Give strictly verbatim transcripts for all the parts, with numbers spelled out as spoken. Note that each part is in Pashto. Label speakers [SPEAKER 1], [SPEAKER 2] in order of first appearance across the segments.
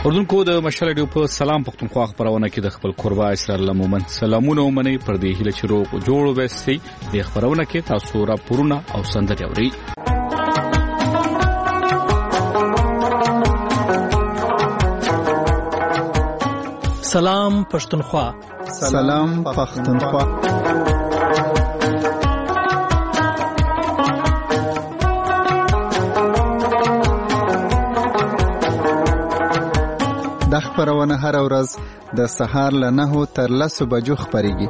[SPEAKER 1] اردوونکو د مشال رادیو په سلام پښتونخوا خبرونه کې د خپل قربا اسرار الله مومن سلامونه ومني پر دې هله چې روغ جوړ وسي د خبرونه کې تاسو را پورونه او سندري اوري.
[SPEAKER 2] سلام پښتونخوا.
[SPEAKER 3] سلام پښتونخوا. د خبرونه هر ورځ د سهار له نهو تر لسو بجو خبريږي.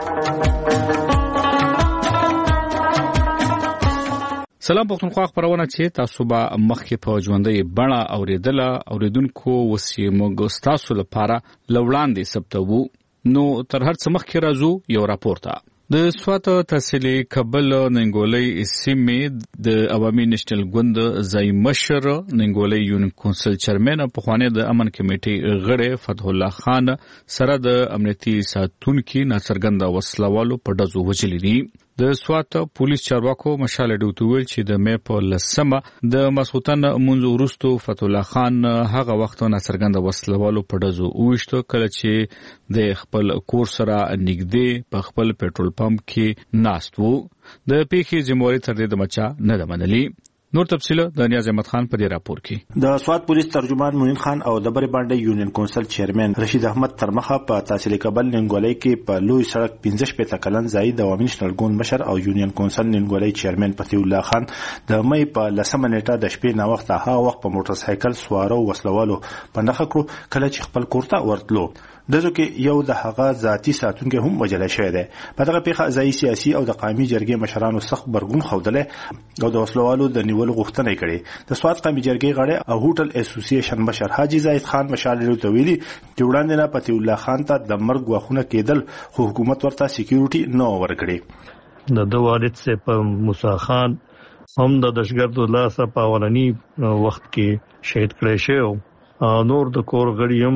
[SPEAKER 1] سلام پښتونخوا خبرونه چې تاسو به مخکې په ژوندۍ بڼه اوریدله اوریدونکو وسې موږ تاسو لپاره لوړاندې ثبتوو. نو تر هر څه مخکې راځو یو راپورته. د سوات تحصیلي کابل ننګولۍ سیمې د عوامي نېشنل ګوند ځای مشر ننګولۍ یونین کونسل چیرمن په خوانې د امن کمیټې غړي فتح الله خان سره د امنیتي ساتونکو ناڅرګنده وسلوالو په ډزو وجلې دي. د سوات پولیس چارواکو مشال رادیو ته ویل چې د مې په لسمه د مسعودن منځ ورستو فتح الله خان هغه وخت ناڅرګنده وسلوالو په ډزو وښته کله چې د خپل کور سره نږدې په خپل پېټرول پمپ کې ناست وو. د پیښې ذمہواری تر دې د مچا نه د منلي. نور تفصیل د نیاز احمد خان په دې راپور کې.
[SPEAKER 4] د سوات پولیس ترجمان موین خان او د بری باندې یونین کونسل چیرمن رشید احمد ترمخه په تحصیل کابل ننګولۍ کې په لوی سړک پنځه شپږ کلن ځای د عوامي نېشنل ګوند مشر او یونین کونسل ننګولۍ چیرمن فتح الله خان د مې په لسمه نیټه د شپې نا وخت هغه وخت په موټر سایکل سوارو وسلوالو په نخښه کړو کله چې خپل کورته ورتلو. دغه کې یو د هغه ذاتی ساتونکو هم وجل شوی دی. په دغه پیښه ځای سیاسي او د قومي جرګې مشرانو سخت برګون خوده او د وسلوالو د نیولو غوښتنه کړې. د سوات قومي جرګې غړي او هوټل اسوسییشن مشر حاجی زاید خان مشال له ویلي چې وړاندې نه فتح الله خان ته د مرګ غوښنه کېدل خو حکومت ورته سکیورټي نه ورکړي.
[SPEAKER 5] د دوه والد سه په موسی خان هم د دشګردو لاسه په اولنی وخت کې شهید کړی شو. نور د کور غړي هم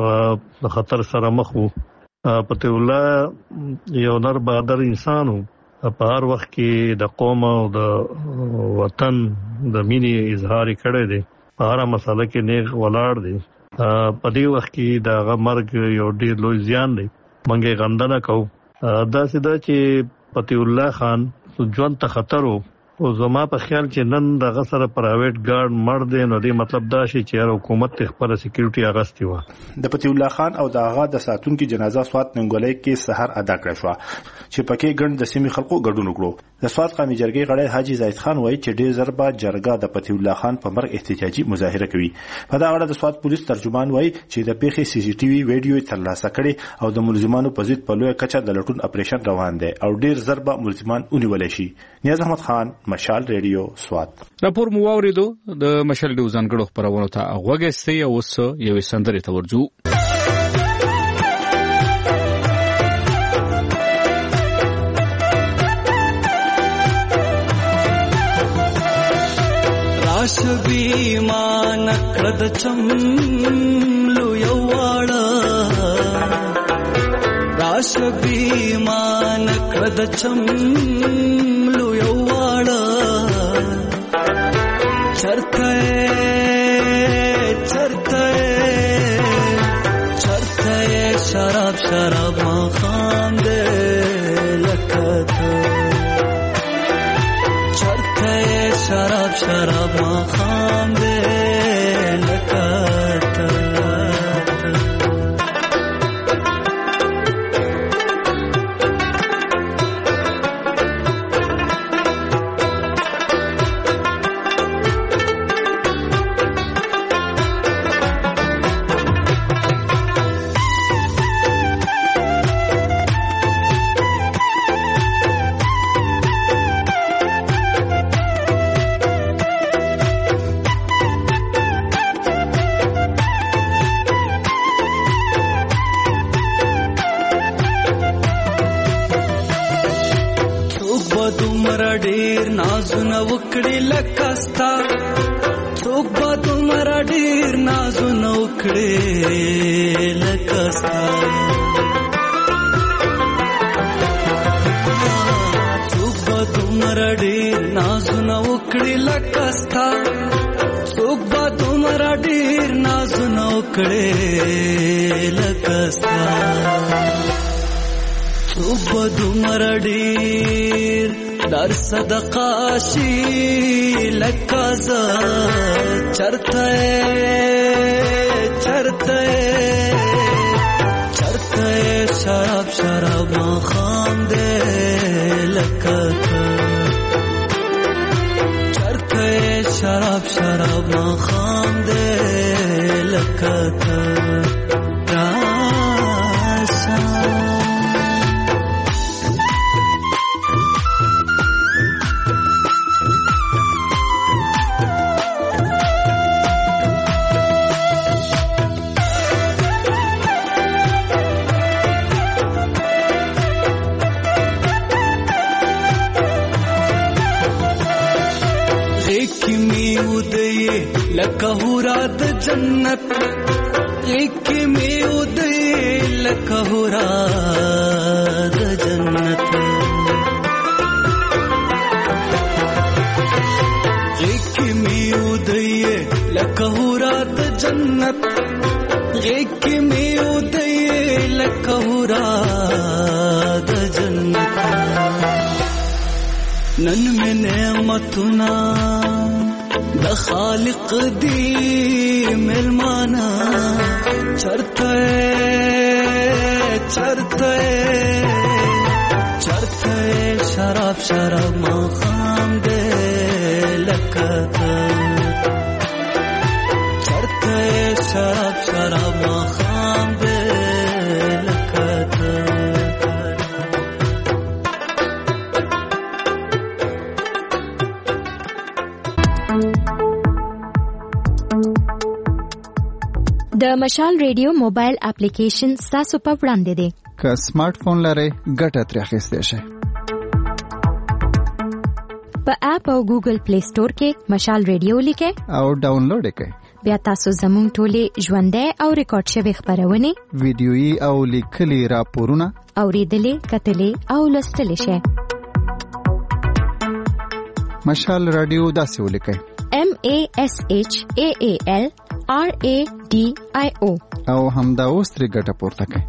[SPEAKER 5] د خطر سره مخ وو. فتح الله یو نر بهادر انسان وو. په هر وخت کې د قوم او د وطن د مینې اظهار کړی دی. په هر مسله کې نیغ ولاړ دی. په دې وخت کې د مرګ یو ډیر لوی زیان دی. منګي غندنه کو دا سده چې فتح الله خان ژوند ته خطر وو. او زما په خیال چې نن دغه سره پرایویټ ګارد مړ دی نو دې مطلب دا شي چې حکومت خپل سکیورټي اغستی و.
[SPEAKER 4] د فتح الله خان او دغه د ساتونکو جنازه سوات ننګولۍ کې سحر ادا کړ شو چې پکې ګڼ د سیمې خلکو ګډون وکړو. د سوات قومي جرګې غړي حاجی زاید خان وایي چې ډېر ضربه جرګه د فتح الله خان په مرګ احتجاجي مظاهره کوي. په دا اړه د سوات پولیس ترجمان وایي چې د پیښې سی سی ټي وي ویډیو ترلاسه کړي او د ملزمانو په ضد په لوی کچه د لټون اپریشن روان دی او ډېر ضربه ملزمان ونیول شي. نیاز احمد خان مشال رادیو سوات.
[SPEAKER 1] راپور مو واوریدو د مشال د ځانګړو خبرونو ته غوږی او وس یو سندري ته ورجو.
[SPEAKER 6] راشبی مان کړد چملو یواړه راشبی مان کړد چملو یواړه چرته چرته چرته شراب شراب ما خان دې لکته چرته شراب شراب ما خان دې لکته. ډیر نازونه وکړي لکستا څوک به دومره ډیر نازونه وکړي لکستا څوک به دومره ډیر نازونه وکړي لکستا څوک به دومره ډېر نازونه وکړې لکه ستا څوک به دومره ډېر در صدقه شي لکه زه چرته چرته چرته شراب شراب ماښام دی لکه ته چرته شراب شراب ماښام دی لکه ته راشه لکه هورا د جنت ایک می ودی لکه هورا د جنت ایک می ودی لکه هورا د جنت ایک می ودی لکه هورا د جنت نن میں نعمتنا د خالق دی ملمانا چرته چرته چرته شراب شراب ماښام دی لکه ته چرته شراب شراب ماښام دی لکه ته
[SPEAKER 7] د مشال ریډیو موبایل اپلیکیشن تاسو په وړاندې دی
[SPEAKER 3] که سمارټ فون لرئ ګټه ترې اخیستی شئ
[SPEAKER 7] په اپ او ګوګل پلی سٹور کې مشال ریډیو لیکئ
[SPEAKER 3] او ډاونلوډ یې کړئ
[SPEAKER 7] بیا تاسو زموږ ټولې ژوندۍ او ریکارډ شوې خپرونې
[SPEAKER 3] ویډیويي او لیکلي راپورونه
[SPEAKER 7] اورېدلې کتلې او لوستلې شئ
[SPEAKER 3] مشال رادیو داسې ولیکئ
[SPEAKER 7] M A S H A A L R A D I O
[SPEAKER 3] او همدا اوس ترې ګټه پورته کړئ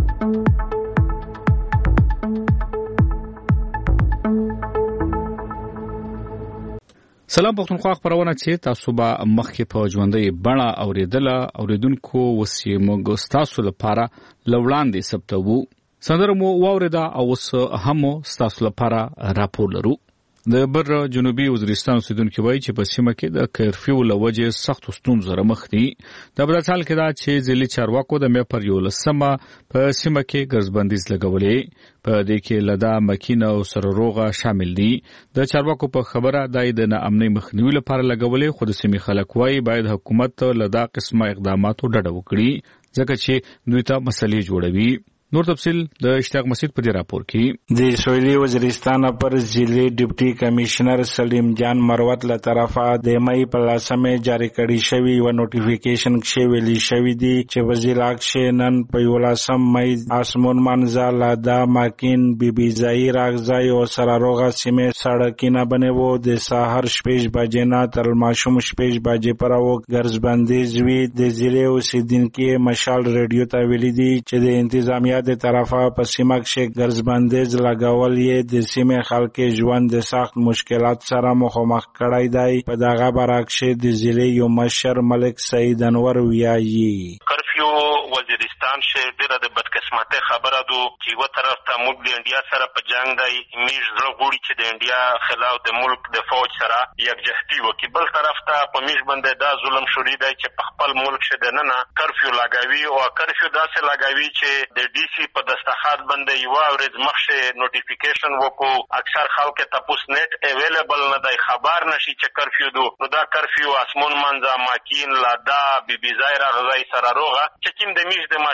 [SPEAKER 1] سلام پښتونخوا خبرونه چې تاسو به مخکې په ژوندۍ بڼه اوریدله اوریدونکو وسیه موږ تاسو لپاره لوړاندې ثبتوو سندره مو واوریدا او اوس هم تاسو لپاره راپور لرو د بر جنوبي وزیرستان اوسیدونکو وایي چې په سیمه کې د کرفیو لوجه سخت ستونزې سره مخ دي د برتال کې دا چې ځلې چارواکو د مې پر یو لسمه په سیمه کې ګرځبندیز لګولې په دې کې لدا مکینه او سرروغه شامل دي د چارواکو په خبره دای د ناامنۍ مخنیوي لپاره لګولې خو د سیمې خلک وایي باید حکومت لدا قسمه اقداماتو ډډه وکړي ځکه چې دوی ته مسلې جوړوي نور تفصیل د اشتیاق مسجد په دې راپور کې
[SPEAKER 8] د سویلي وزیرستان پر ضلع ډیپټي کمشنر سلیم جان مروت له طرفه د مې په لاسمه جاری کړي شوی و نوټیفیکیشن کې ویلي شوی دی چې وزیر اکشن نن په ولاسم مې اسمون منځه لادا ماکین بی بی ځای راغځای او سراروغه سیمه سړکینه بنوو د سحر شپږ بجې نه تر ماشوم شپږ بجې پراو ګرځبندیز وی د ضلع اوسیدونکو مشال ریډیو ته ویلي دی چې د انتظامیه د طرفه په سیمه کې ګرځبندیز لګول یې د سیمه خلکو ژوند د سخت مشکلات سره مخامخ کړای دی په دغه برعکس د ضلع یو مشر ملک سید انور ویایي
[SPEAKER 9] کرفیو وزیرستان شه ډیره د بدقسمته خبره دو چې و طرف ته موږ د انډیا سره په جنگ دی میش زړه غوړي چې د انډیا خلاف د ملک د فوج سره یکجهتي وکړي بل طرف ته په میش باندې دا ظلم شوړي دی چې په خپل ملک شه د نن کرفیو لګاوي او کرفیو داسې لګاوي چې د ډي سي په دستخط باندې یو ورځ مخشه نوټیفیکیشن وکړو اکثر خلک ته پوس نت اویلیبل نه دی خبر نشي چې کرفیو دو نو دا کرفیو اسمون منځه ماکین لادا بی بی ځای راغځي سره روغه چې کوم د میش د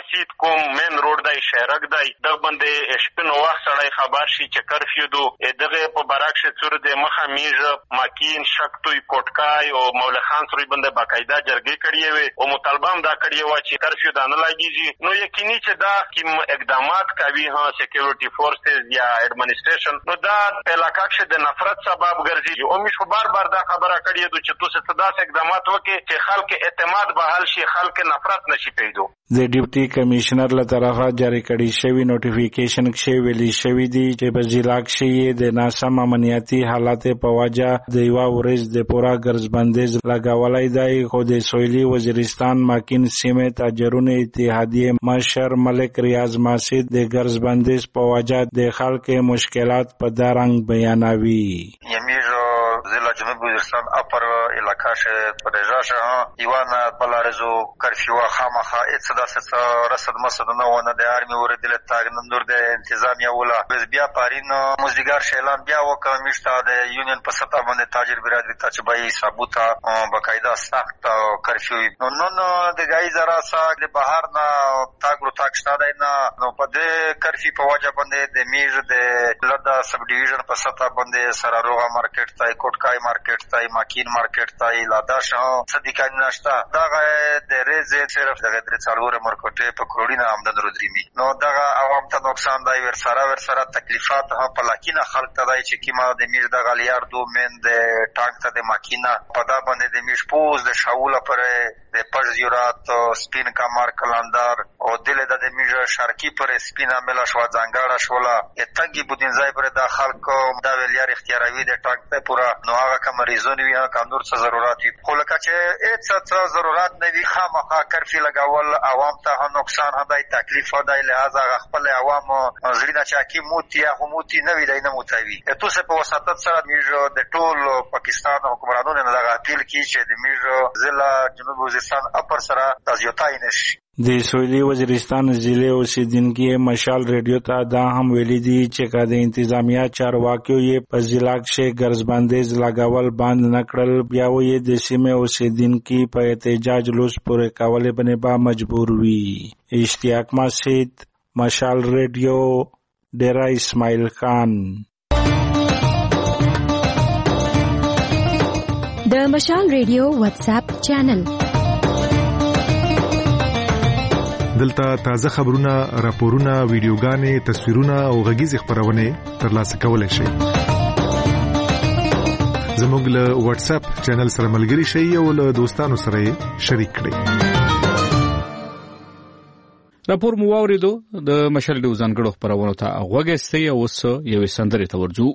[SPEAKER 9] مسجد کوم مین روډ دی شهرک دی دغه باندې شپنو وخت سړی خبر شي چې کرفیو دو دغه په برعکس صورت د مخه میژه ماکین شکتوی کوټکای او مولا خان سوري باندې باقاعده جرګې کړې وي او مطالبه هم دا کړې و چې کرفیو دا نه لګیږي نو یقیني چې دا کوم اقدامات کوي ها سکیورټي فورسز یا ایڈمنسټریشن نو دا په علاقه کې د نفرت سبب ګرځي او موږ بار بار دا خبره کړې ده چې تاسو ته داسې اقدامات وکړي چې خلک اعتماد بحال شي خلک نفرت نشي پیدا
[SPEAKER 8] د ډیپټي کمشنر له طرفه جاری کړي شوی نوټیفیکیشن کې ویلي شوی دی چې په ضلع کې د ناسم امنیتي حالات په وجه د یو ورځ د پورا ګرځبندیز لګولای دی خو د سویلي وزیرستان ماکین سیمه تاجرونو اتحادیه مشر ملک ریاض ماسید د ګرځبندیز په وجه د خلکو مشکلات په دارنګ بیانوي
[SPEAKER 10] ضلع جنوب وزیرستان اپر علاقه شه پرېژا شه ایوان بلارزو کرفیو خامخا اڅدا ست رصد مسد نه ونه د ارمي ور دل تاګ نور د انتظامیه ولا بس بیا پارین مزدګار شیلان بیا وکړ مشته د یونین په ستا باندې تاجر برادری ته چې بای ثابوتا بقاعده سخت کرفیو نو نو د گای زرا سا د بهر نه تاګرو تاک شته نه نو په د کرفی په وجه باندې د میژ د لدا سب ډیویژن په ستا باندې سراروغه مارکیټ ته کوټکای مارکیټ ته ماکین مارکیټ ته لاداش صدیقان نشتا دا د ریزه صرف د غدر څلور مرکټه په کروڑینه آمدن رودريمي نو دا عوام ته نقصان دی ور سره ور سره تکلیفات هم په لاکینه خلک ته دی چې کیما د میر د غلیار دو من د ټانک ته د ماکینه په دا باندې د میش پوز د شاوله پر د پرزیورات سپین کمر کلندر او دل د میژ شرقي پر سپینا ملا شو ځنګاړه شولا اتګي بودین ځای پر د خلکو دا ویلار اختیاروي د ټانک ته پورا نو هغه کوم ریزون وی هغه نور څه ضرورت وي خو لکه چې هیڅ څه ضرورت نه وي خامخا کرفی لګول عوام ته نقصان هداي تکلیف هداي لہذا خپل عوام زړه چې کی موتی هغه موتی نه وی نه موتوي ته څه په وساتت سره میژ د ټول پاکستان حکومتانو نه لغا اپیل کی چې د میژ ضلع جنوب وزیرستان اپر سره تازیوتای نشي
[SPEAKER 8] د سویلي وزیرستان ضلع اوسیدونکو مشال ریډیو ته دا هم ویلي دي چې کله د انتظامیه چارواکیو یې په ضلع کې ګرځبندیز لګاول بند نکړل بیا یې د سیمه اوسیدونکو په احتجاج لوس پورې کولې باندې با مجبور وي اشتیاق مسجد مشال ریډیو ډیرا اسماعیل خان
[SPEAKER 7] د مشال ریډیو واتس اپ چینل
[SPEAKER 11] دلته تازه خبرونه راپورونه ویډیوګانې تصویرونه او غږیز خبرونه ترلاسه کولای شئ زموږ له واتس اپ چینل سره ملګري شئ او له دوستانو سره شریک کړئ
[SPEAKER 1] راپور مو واوریدو د مشال ډیو ځانګړو خبرونه ته غوږی او وس یو سندري تورجو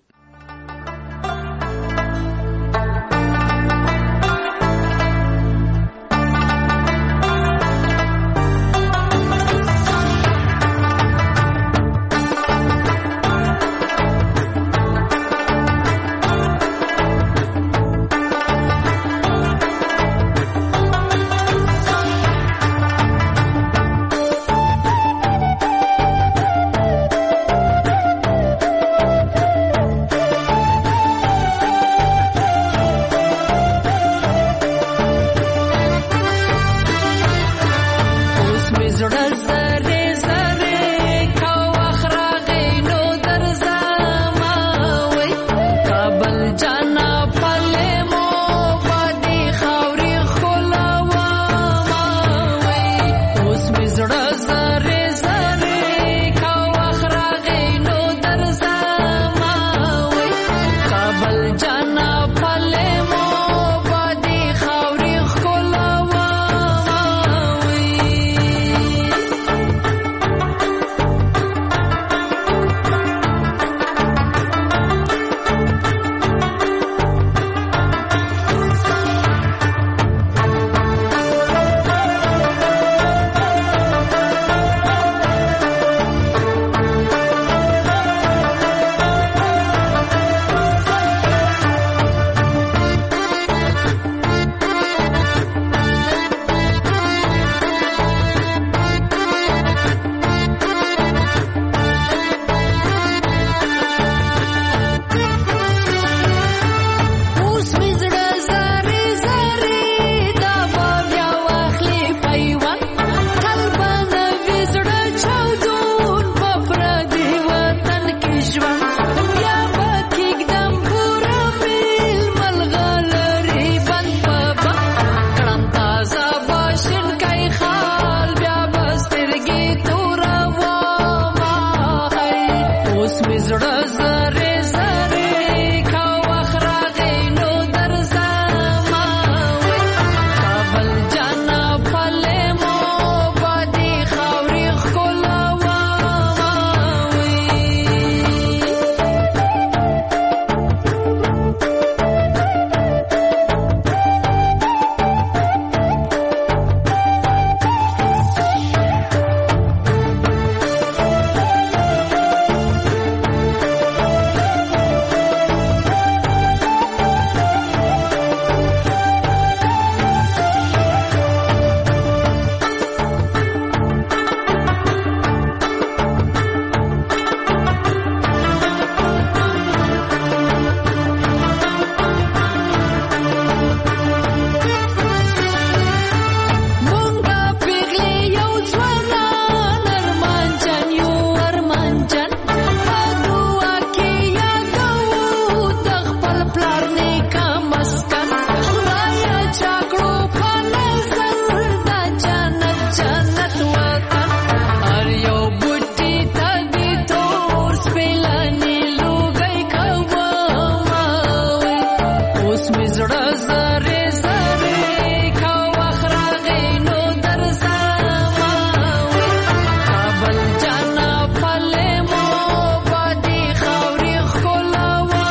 [SPEAKER 6] زره زره کا وخرغه نو در زماوي کابل جانا پله مو بادي خوري خلاوا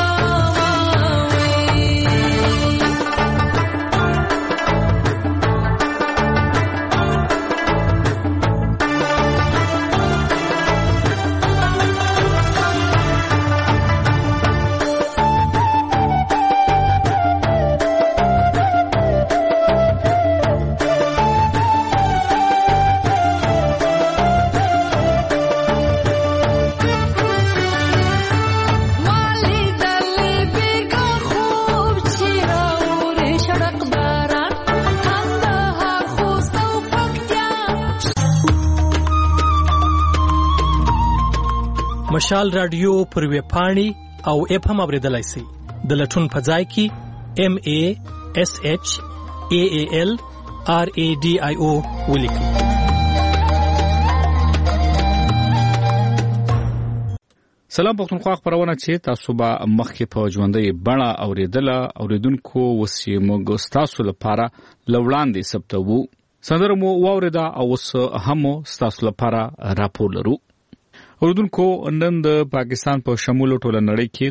[SPEAKER 2] مشال رادیو پر ویب پاڼې او اپ هم اوریدلای شئ. د لټون په ځای کې ام ای اس ایچ ای ای ال آر ای ډي آی او ولیکئ.
[SPEAKER 1] سلام پښتونخوا خبرونه چې تاسو به مخکې په ژوندۍ بڼه اوریدله اوریدونکو وسې موږ ستاسو لپاره لوړاندې ثبتوو. سندره مو واوریده او اوس هم ستاسو لپاره راپور لرو. اوریدونکو نن د پاکستان په شمول ټوله نړۍ کې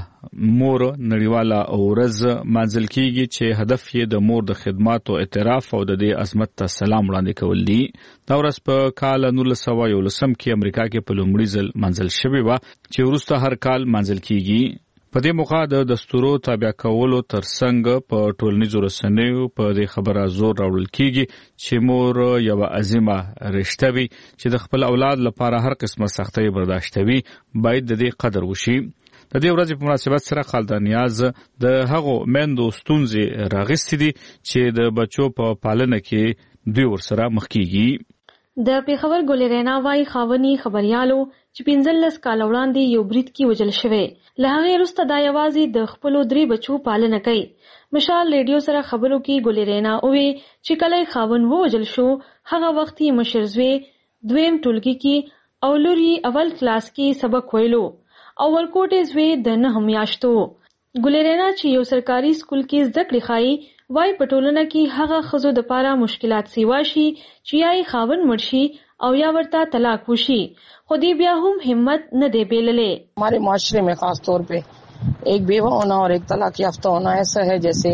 [SPEAKER 1] د مور نړیواله ورځ مانځل کیږي چې هدف یې د مور د خدماتو اعتراف او د دې عظمت ته سلام وړاندې کول دي. دا ورځ په کال نولس سوه یولسم کې امریکا کې په لومړي ځل مانځل شوې وه چې وروسته هر کال مانځل کیږي. په دې موخه د دستورو تابع کولو ترڅنګ په ټولنیزو رسنیو په دې خبره زور راوړل کیږي چې مور یو عظیمه رشته وي چې د خپل اولاد لپاره هر قسمه سختۍ برداشت کوي، باید د دې قدر وشي. د دې ورځې په مناسبت سره خالد نیاز د هغو میندو ستونزې راغستې دي چې د بچو په پالنه کې دوی ورسره مخ کیږي.
[SPEAKER 12] د پیښور ګلرینا وايي خاوني خبريالو چې پنځلس کال وړاندې یو برید کې وژل شوی، له هغې وروسته دا یوازې د خپلو درې بچو پالنه کوي. مشال ریډیو سره خبرو کې ګلرینا ووی چې کله یې خاون ووژل شو هغه وخت یې مشر زوی دویم ټولګي کې او لور یې اول کلاس کې سبق ویلو او ورکوټ یې زوی د نهه میاشتو. ګلرینا چې یو سرکاري سکول کې زده کړې ښایي وای په ټولنه کې هغه ښځو دپاره مشکلات سیوا شي چې یا یې خاون مړ شي او یا ورته طلاق وشي، خو دې بیا هم همت نه دی بیللی.
[SPEAKER 13] हमारे माशरे में खास तौर पे एक बेवा होना और एक तलाक याफ्ता होना ऐसा है जैसे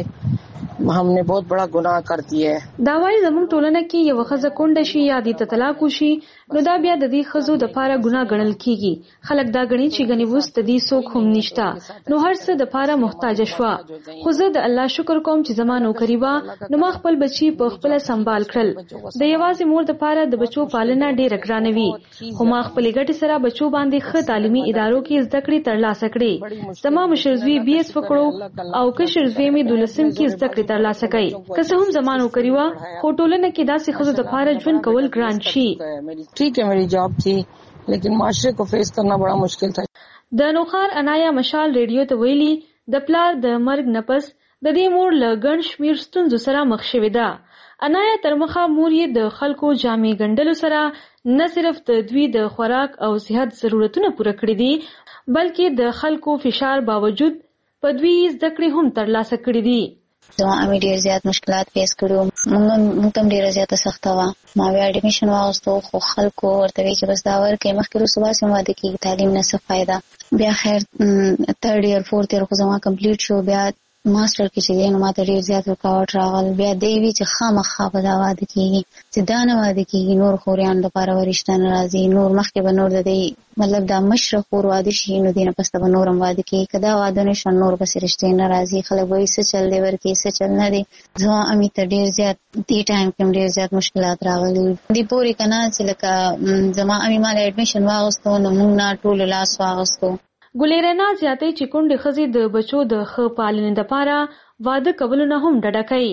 [SPEAKER 13] हमने बहुत बड़ा गुनाह कर दिया है.
[SPEAKER 12] دا وایي زموږ ټولنه کې یو ښځه کونډه شي یا دې ته طلاق وشي نو دا بیا د دې ښځو دپاره ګناه ګڼل کیږي. خلک دا ګڼي چې ګنې اوس د دې څوک هم نشته نو هر څه دپاره محتاجه شوه. خو زه د الله شکر کوم چې زما نوکري وه نو ما خپل بچي په خپله سنبال کړل. د یوازې مور دپاره د بچو پالنه ډېره ګرانه وي، خو ما خپلې ګټې سره بچو باندې ښه تعلیمي ادارو کې زده کړې ترلاسه کړې. زما مشر زوی بي ایس وکړو او کشر زوی مې دولسم کې زده کړې ترلاسه کوي. که څه هم زما نوکري وه خو ټولنه کې داسې ښځو دپاره ژوند کول ګران شي.
[SPEAKER 13] ٹھیک ہے میری جاب تھی لیکن معاشرے کو فیس کرنا بڑا مشکل تھا.
[SPEAKER 12] د نوخار انایا مشال ریډیو ته ویلي د پلار د مرګ نه پس د دې مور له ګڼ شمېر ستونزو سره مخ شوې ده. انایا تر مخه مور یې د خلکو جامې ګنډلو سره نه صرف د دوی د خوراک او صحت ضرورتونه پوره کړي دي بلکې د خلکو فشار باوجود په دوی زده کړې هم ترلاسه کړي دي.
[SPEAKER 14] زما امي ډېر زیات مشکلات فیس کړو، موږ هم ډېره زیاته سخته وه. ما بیا اډمیشن واغوستو خو خلکو ورته وایي چې بس دا ورکوي مخکې وروسته باسې هم واده کېږي، تعلیم نه څه فایده. بیا خیر تھرډ ایئر فورث ایئر خو زما کمپلیټ شو، بیا ماسټر کې چې دی نو ماته ډېر زیات رکاوټ راغل. بیا دی وي چې خامخا به دا واده کېږي، چې دا نه واده کېږي نور خوریانو لپاره به رشته نه راځي، نور مخکې به نور د دی مطلب دا مشره خور واده شي نو دی نه پسته به نور هم واده کېږي. که دا واده نه شو نور پسې رشتې نه راځي، خلک به وایي څه چل دی ورکې څه چل نه دی. زما امي ته ډېر زیات دې ټایم کې هم ډېر زیات مشکلات راغلي دې پورې که نه چې لکه زما امي ما له اډمیشن واغوستو نو موږ نه ټولو لاس واغوستو.
[SPEAKER 12] ګلرینا زیاتوي چې کونډې ښځې د بچو د ښه پالنې دپاره واده کولو نه هم ډډه کوي.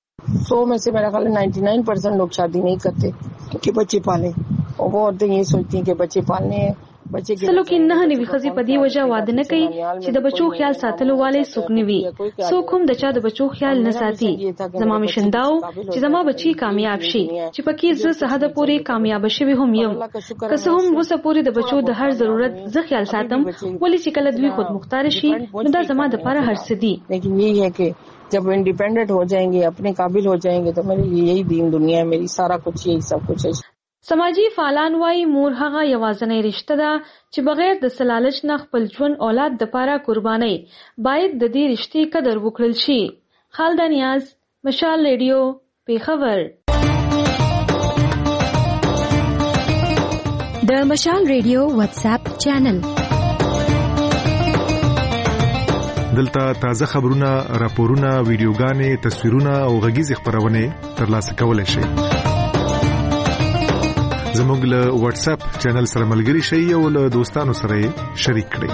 [SPEAKER 13] سو میں سے میرا خیال ہے نائنٹی نائن پرسینٹ لوگ شادی نہیں کرتے کہ بچے پالیں، اور وہ عورتیں یہ سوچتی ہیں کہ بچے پالنے ہیں
[SPEAKER 12] سلو کې نه نوي خزي په دی وجه واده نه کوي چې د بچو خیال ساتلو والے څوک نه وي. څوک هم د چا د بچو خیال نه ساتي. زما مشن داو چې زما بچي کامیاب شي چې پکې زه سهاده پورې کامیاب شوي هم یم. که څه هم وسه پورې د بچو د هر ضرورت زه خیال ساتم ولې چې کله دوی خود مختار شي نو دا زما د لپاره هر څه دي.
[SPEAKER 13] لیکن یہی ہے کہ जब इंडिपेंडेंट हो जाएंगे अपने काबिल हो जाएंगे तो मेरे लिए यही दीन दुनिया है मेरी सारा कुछ यही सब कुछ है.
[SPEAKER 12] سماجی فعالان وايي مور هغه یوازینی رشته ده چې بغیر د سلالچ نه خپل ژوند اولاد د پاره قرباني باید د دې رشتې قدر وکړل شي. خالده نیاز، مشال ریډیو، پیښور.
[SPEAKER 7] د مشال ریډیو واتس اپ چینل
[SPEAKER 11] دلته تازه خبرونه، راپورونه، ویډیوګانې، تصویرونه او غږیزې خبرونه ترلاسه کولای شئ. زموږ له واتس اپ چینل سره ملګري شئ او له دوستانو سره شریک کړئ.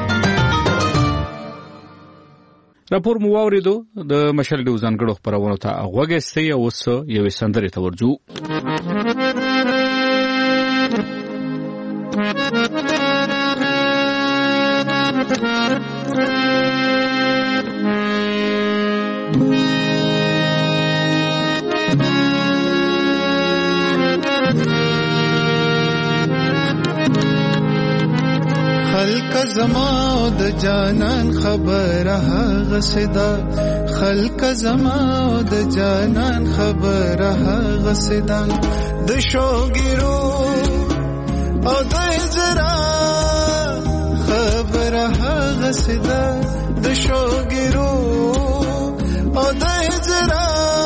[SPEAKER 1] راپور مو واوریدو د مشال ډیو ځانګړو خبرونو ته غوږی او اوس یوې سندرې ته ورځو.
[SPEAKER 15] خلق زما د جانان خبره غسدا خلق زما د جانان خبره غسدا د شوګیرو او د زرا خبره غسدا د شوګیرو او د زرا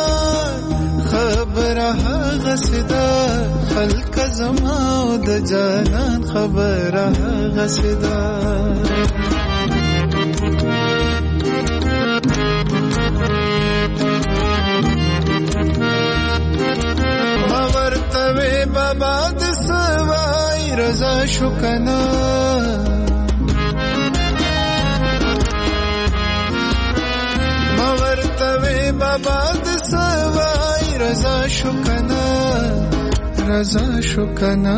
[SPEAKER 15] خبره غسدا خلق زما د جانان خبره غسدا مورتوي بابا د سوای رضا شو کنا مورتوي بابا د سوای رضا شو کنا رضا شو کنا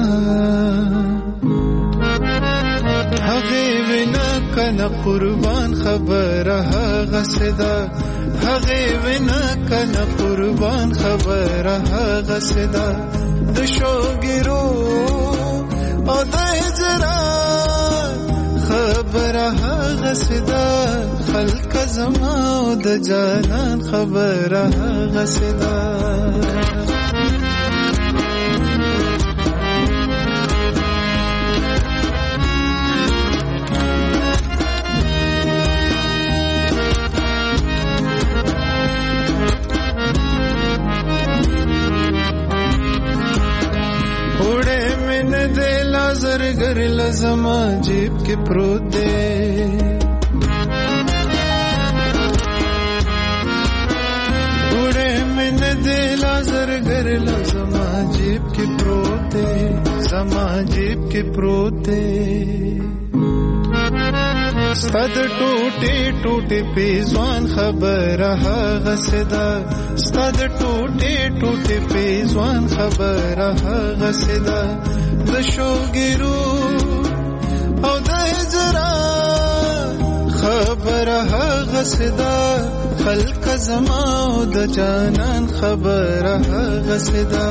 [SPEAKER 15] هغه وینا کنا قربان خبره غسدا هغه وینا کنا قربان خبره غسدا د شوګیرو او د هجرا خبره غسدا خلق زما د جانان خبره غسدا زرگر لزما جیب کے پروت دے بوڑے من دلا زرگر لزما جیب کے پروت دے زما جیب کے پروت دے ستد ٹوٹے ٹوٹے پیزوان خبر غسدا ستد ټوټه ټوټه پیزوان خبره غسدا د شوګیرو او د هجرا خبره غسدا خلق زما او د جانان خبره غسدا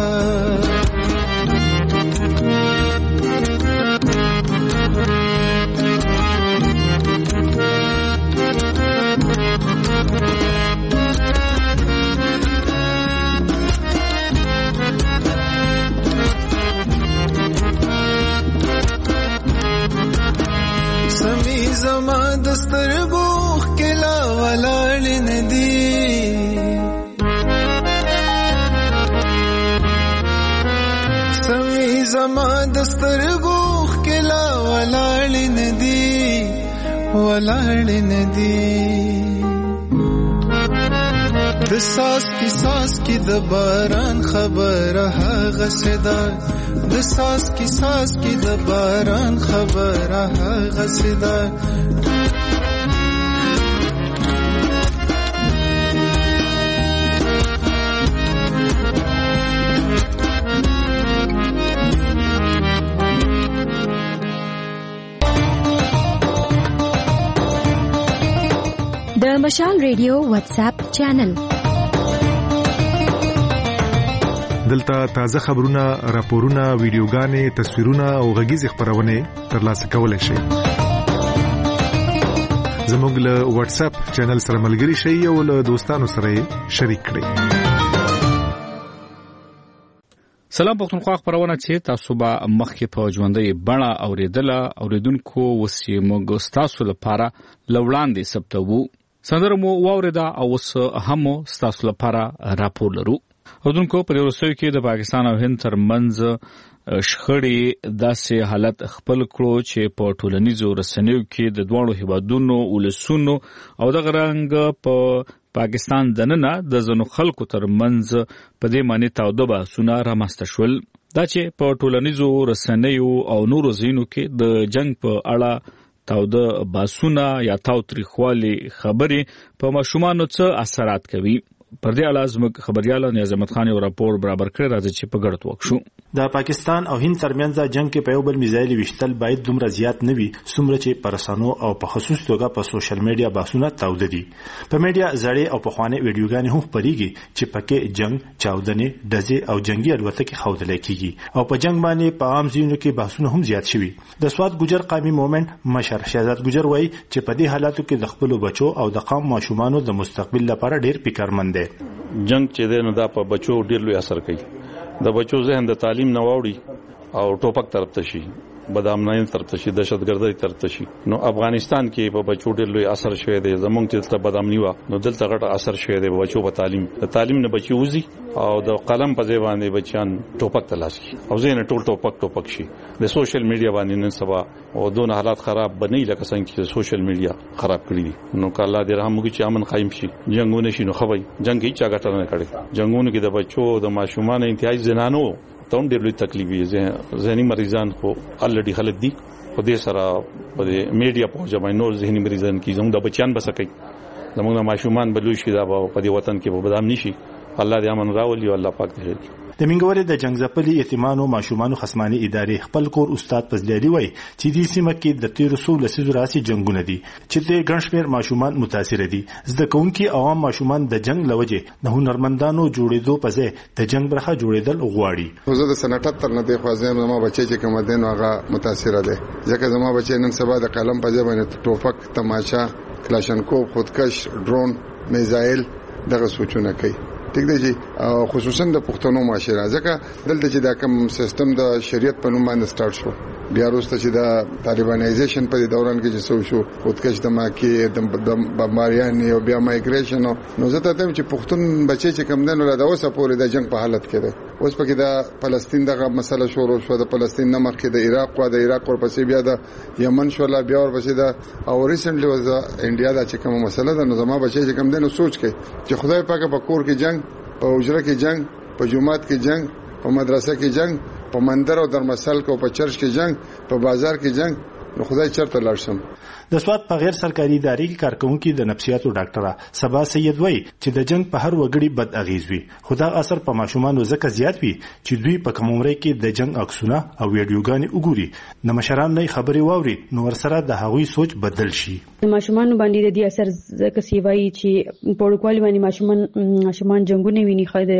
[SPEAKER 15] سمی زما دستر بوخ کلا ولاړ ندی سمی زما دستر بوخ کلا ولاړ ندی ولاړ ندی د ساس کی ساس کی د باران خبره غسدا د ساس کی ساس کی د باران خبره غسدا
[SPEAKER 7] مشال ریډیو واتس اپ چینل.
[SPEAKER 11] دلته تازه خبرونه، راپورونه، ویډیوګانې، تصویرونه او غږیز خبرونه ترلاسه کولای شئ. زموږ له واتس اپ چینل سره ملګري شئ او له دوستانو سره شریک کړئ.
[SPEAKER 1] سلام پښتونخوا خبرونه چې تاسو به مخکې په ژوندۍ بڼه اوریدله اوریدونکو وسې موږ تاسو لپاره لوړاندې ثبتوو. سندره مو واوریده او اوس هم تاسو لپاره راپور لرو. اوریدونکو په روسیې کې د پاکستان او هند ترمنځ شخړې داسې حالت خپل کړو چې په ټولنیزو رسنیو کې د دوه هیوادونو ولسونو او د غرنګ په پاکستان دننه د زنو خلکو ترمنځ په دې معنی تاوده بحثونه رامنځته شول. دا چې په ټولنیزو رسنیو او نورو ځایونو کې د جنگ په اړه تاوده بحثونه یا تاوتریخوالي خبرې په ماشومانو څه اثرات کوي. پر دې اړه زموږ خبريال نیاز احمد خان یو راپور برابر کړی راځي چې په ګډ وکړو.
[SPEAKER 4] د پاکستان او هند ترمنځ جنگ کې په یو بل میزایل وشتل باید دومره زیات نه وي څومره چې پر رسنیو او په خصوص توګه په سوشل میډیا بحثونه تاوده دي. په میډیا زړې او په خوانې ویډیوګانې هم خپريږي چې پکې جنگ، چاودنې، ډزې او جنگي الوتکې ښودل کېږي او په جنگ باندې په عام ځایونو کې بحثونه هم زیات شوي. د سواد ګجر قومي موومېنټ مشر شهزاد ګجر وایي چې په دې حالاتو کې د خپل بچو او د قوم ماشومانو د مستقبل لپاره ډېر فکرمند دي.
[SPEAKER 16] جنگ چې دی نو دا په بچو ډېر لوی اثر کوي. د بچو ذهن د تعلیم نه واوړي او ټوپک طرف ته شي، بدامنۍ طرف ته شي، دهشتګردۍ طرف ته شي. نو افغانستان کې په بچو ډېر لوی اثر شوی دی. زمونږ چې دلته بدامنۍ و نو دلته غټه اثر شوی دی بچو په تعلیم. د تعلیم نه بچي وځي او د قلم په ځای باندې بچیان ټوپک تلاش کوي او ځینې ټول ټوپک ټوپک شي. د سوشل میډیا باندې نن سبا او دون حالات خراب بنئ لکه څنګه چې سوشل میډیا خراب کړی دي. نو که الله دې رحم وکړي چې امن قائم شي، جنگونه شي نو خوي جنگ هیڅ ګټه نه کړي. جنگونه کې د بچو د ماشومان انتهایی زنانو ته ډېر لوی تکلیف وي. ذهني مریضان خو الریډي خلک دي په دې سره په میډیا په ځای نور ذهني مریضان کې زموږ د بچیان بسکې زموږ د ماشومان بلوي شي دا په دې وطن کې به بدام نشي. الله دې امن راولي او الله پاک دې
[SPEAKER 4] د منګورې د جنگزپلي یتیمانو ماشومانو خصماني ادارې خپل کور استاد فضلي وای چې د سیمه کې د تیر رسول لسیزو راسي جنگونه دي چې د ګڼشمیر ماشومان متاثر دي. زده کوونکي عوام ماشومان د جنگ لوجه د هنرمندانو جوړېدو په ځای د جنگ برخه جوړېدل غواړي.
[SPEAKER 17] زه د سنټر نه دی خو زما بچي چې کوم دین هغه متاثر دي ځکه زما بچي نن سبا د قلم په ځای باندې ټوپک، تماچا، کلاشنکوف، خودکش، ډرون، میزایل دغه سوچونه کوي. ټیک دی او خصوصا د پښتنو معاشره ځکه دلته چې دا کوم سیستم د شریعت په نوم باندې سٹارټ شو، بیا وروسته چې د طالبانایزیشن په دوران کې چې شو شو خودکش دماکي د بمباریان او بیا مایګریشن نو زه ته ته چې پښتون بچي چې کوم دنه له اوسه پورې د جنگ په حالت کې ده. اوس پکې د فلسطین دغه مسله شروع شو، د فلسطین نه مخکې د عراق او د عراق ورپسې بیا د یمن شو، لا بیا ورپسې د او ریسنټلی واز انډیا دا چې کوم مسله ده. نو زما بچي چې کوم دنه سوچ کوي چې خدای پاک په کور کې جنگ، په حجره کې جنگ، په جمعات کې جنگ، په مدرسه کې جنگ، په مندر او درمسال کې او په چرچ کې جنگ، په بازار کې جنگ، نو خدای چرته لاړشم.
[SPEAKER 4] د سواد په غیر سرکاري ادارې کې کارکونکو د نفسیاتو ډاکټره سبا سید وای چې د جنگ په هر وګړي بد اغیز وي، خدا اثر په ماشومان زکه زیات وي چې دوی په کوم عمر کې د جنگ عکسونه او ویډیوګانې وګوري. د مشران نه خبري واوري نو ورسره د هغوی سوچ بدل شي.
[SPEAKER 18] ماشومان باندې د دې اثر زکه سیوای چې په ډول باندې ماشومان ماشومان جنگونه ویني، خاطر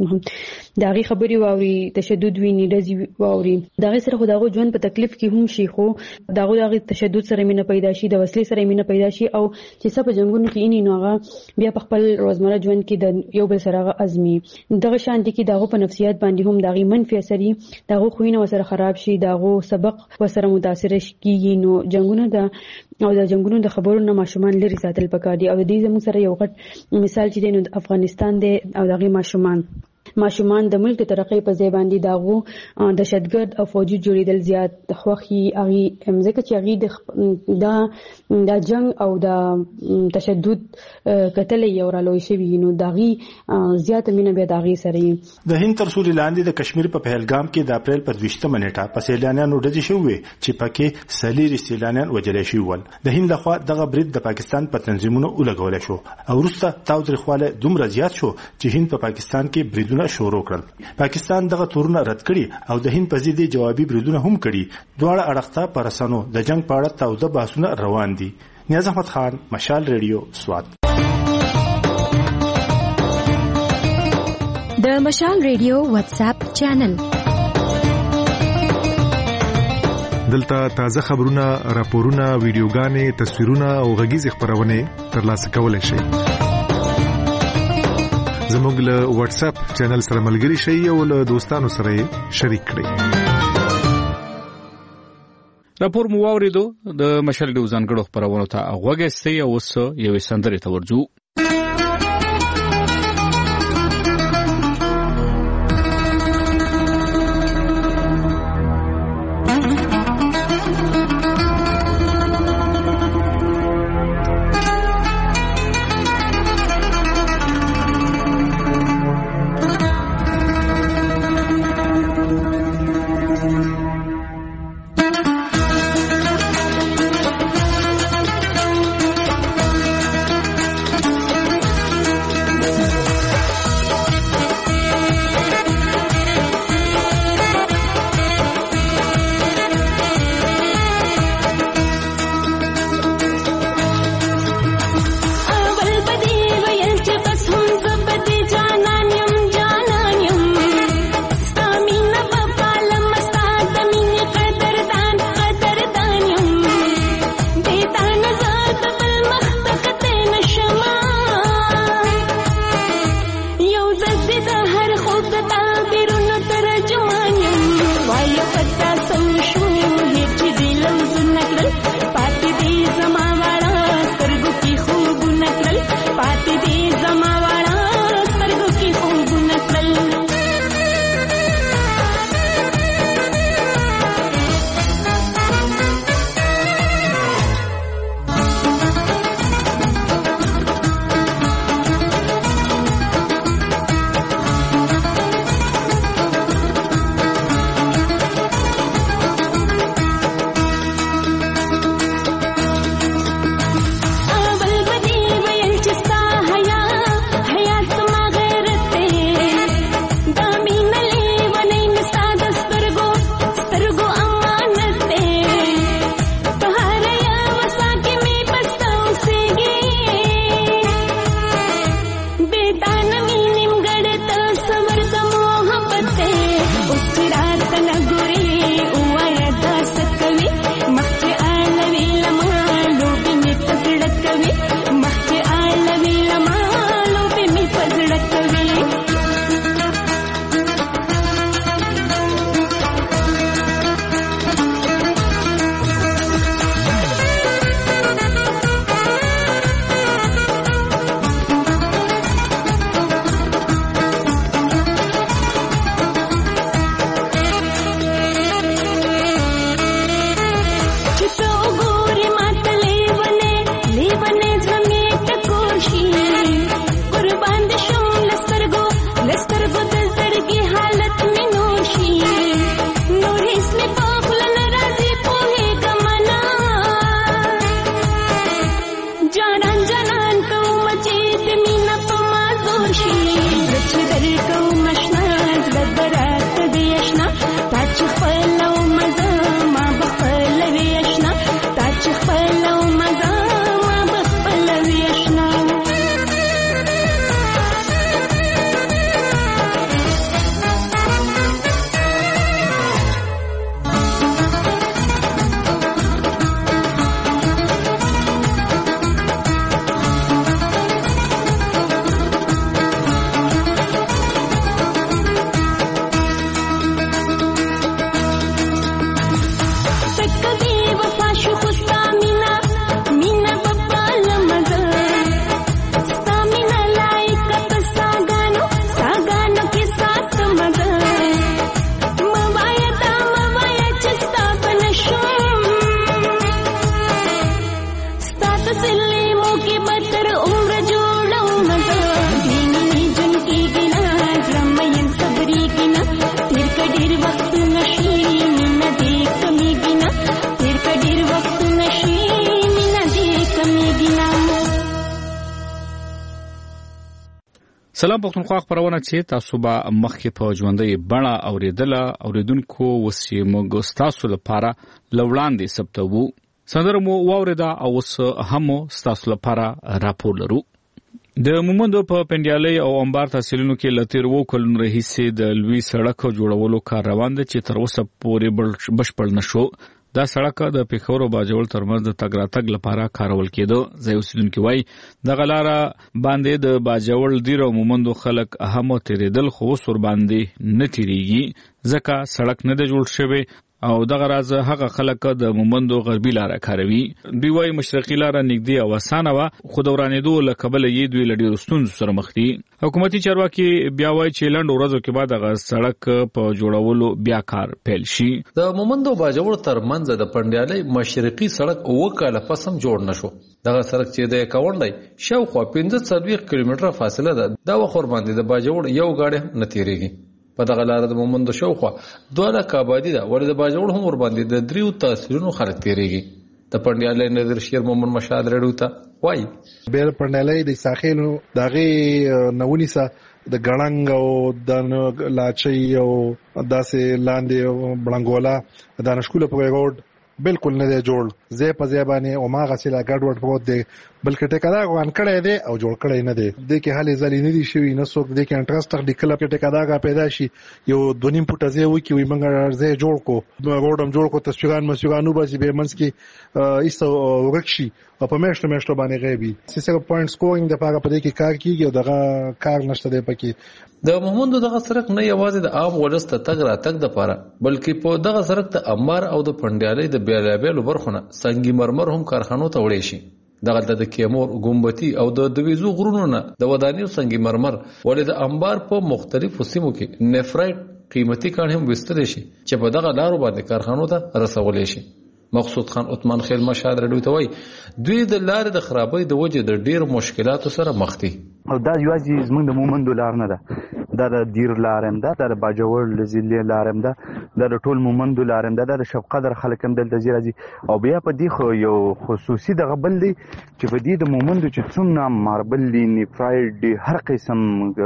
[SPEAKER 18] داغي خبري واوري، تشدد ویني، دزي واوري، داغي سره خداغو ژوند په تکلیف کې هم شي، خو داغو داغي تشدد سره مینه پیدا شي، د وسلې سره مینه پیدا شي او چې څه په جنگونو کې اني نوغه بیا په خپل روزمره ژوند کې د یو بل سره ازمي. دغه شان دي کې داغو په نفسیات باندې هم داغي منفي اثر داغو خوینه وسره خراب شي، داغو سبق وسره متاثر کیږي. نو جنگونه د او د جنگونو د خبرو نه ماشومان لري ساتل پکار دي او د دې زموږ سره یو غټ مثال چې د افغانستان دی او دغه ماشومان ماشومان د ملک د ترقۍ په ځای باندې داغو دهشتګرد او فوجي جوړیدل زیات خوخي اغي مزه چې اغي د د جنگ او د تشدد قتل یو رالوي شوی نو داغي زیات مینه به داغي سره.
[SPEAKER 4] د هند تر سوري لاندې د کشمیر په پهلګام کې د اپریل په دویشتمه نیټه په سیلانیانو ډزې شوې چې پکې سلیری سیلانیان وجلې شوی ول. د هند لخوا دغه برید د پاکستان په تنظیمونو ولګول شو او وروسته تاوتریخواله دومره زیات شو چې هند په پاکستان کې بریدونه شروع کړل. پاکستان دغه تورونه رد کړي او د هند په ضد جوابي بریدونه هم کړي. دواړه اړخته پرسانو د جنگ په اړه تاوده بحثونه روان دي. نیاز احمد خان، مشال ریډیو، سوات.
[SPEAKER 7] د مشال ریډیو واتس اپ چینل
[SPEAKER 11] دلته تازه خبرونه، راپورونه، ویډیوګانې، تصویرونه او غږیز خبرونه ترلاسه کولای شئ. زموږ له واتس اپ چینل سره ملګري شئ او له دوستانو سره شریک کړئ.
[SPEAKER 1] راپور مو واوریدو د مشال ډیو ځانګړو خبرونو ته غوږی سي او وس یو سندري ته ورجو. سلام پښتونخوا خبرونه چې تاسو به مخکې په ژوندۍ بڼه اوریدله اوریدونکو وسې موږ تاسو لپاره لوړاندې ثبتوو. سندره مو واوریده او اوس هم تاسو لپاره راپور لرو. د مومندو په پندیالي او انبار تحصیلونو کې لتیر وو کلن رئیسې د لوی سړک جوړولو کار روان دي چې تر اوسه پورې بشپړ نشو. دا سړک د پیښور او باجوړ ترمنځ د تګ راتګ لپاره کارول کېده. ځای اوسیدونکو وایي د غلاره باندې د باجوړ دیر او مومندو خلک اهم تیریدل خو سور باندې نه تیریږي ځکه سړک نه دی جوړ شوی او دغه راز هغه خلک د مومندو غربي لار کاروي. دوی وایي مشرقي لار نږدې او اسانه و خو دورانېدو لکبل یې دوی لډیر ستونزو سره مخ دي. حکومتي چارواکي بیا وایي چې لنډ ورځو کې بعد هغه سړک په جوړولو بیا کار پیل شي.
[SPEAKER 19] د مومندو باجوړ ترمنځ د پندیالي مشرقي سړک اوه کاله پس هم جوړ نشو. دغه سړک چې د کاونډي شاوخوا پنځه څلوېښت کیلومتره فاصله ده. دا وخور باندې د باجوړ یو گاډي نه تیریږي. په دغه لار د مومندو شاوخوا دوه لکه آبادي ده ولې د باجوړ هم ور باندې د دریو تحصیلونو خلک تیریږي. د پندیالي نظر شیر محمد مشاد رډو ته وایي
[SPEAKER 20] بیر پندیالي د ساحلو دغه نونیسا د ګړنګ او د لاچي او داسې لاندې بلنګولا د نشکول په روډ بالکل نه دی جوړ. زه په ځبانه او ما غسیلا ګډوډ پروت دی بلکې ټیکادا غوان کړی دی او جوړ کړی نه دی. د کې حالې زلي نه دي شوی نه څوک د کې انټرست د کلب کې ټیکادا پیدا شي یو دونیم پټه ځای وي کې وي منګ زه جوړ کو روډم جوړ کو تصویران مسوغانو باسي به منس کې ایستو ورکشي او په مېشته مېشته باندې غیبي سیسه پوینټ سکورینګ د پاګه په دې کې کار کیږي او دغه کار نشته دی پکې.
[SPEAKER 19] د مومندو دغه سړک نه یوازې د عام ولست تګ را تګ د پاره بلکې په دغه سړک ته امار او د پندیالي د بیلابیلو برخونه سنگي مرمر هم کارخانو ته وړي شي. دغه د کیمور ګمبتي او د دویزو غرونو نه د ودانیو سنگي مرمر ولې د انبار په مختلفو سیمو کې نیفرایټ قیمتي کان هم وستل شي چې په دغه لارو باندې کارخانو ته رسول شي. مقصود خان عثمان خیل مشاد رډو ته وایي دوی د لارې د خرابۍ د وجې د ډیر مشکلاتو سره مخ دي.
[SPEAKER 21] او دا یوازې زمونږ د مومندو لار نه ده، دا د دیر لار هم ده، دا د باجوړ لزیلې لار هم ده، دا د ټول مومندو لار هم ده، دا د شب قدر خلک هم دلته ځي راځي. او بیا په دې خو یو خصوصي دغه بل دی چې په دې د مومندو چې څومره ماربل دي نیفرایډ دي هر قسم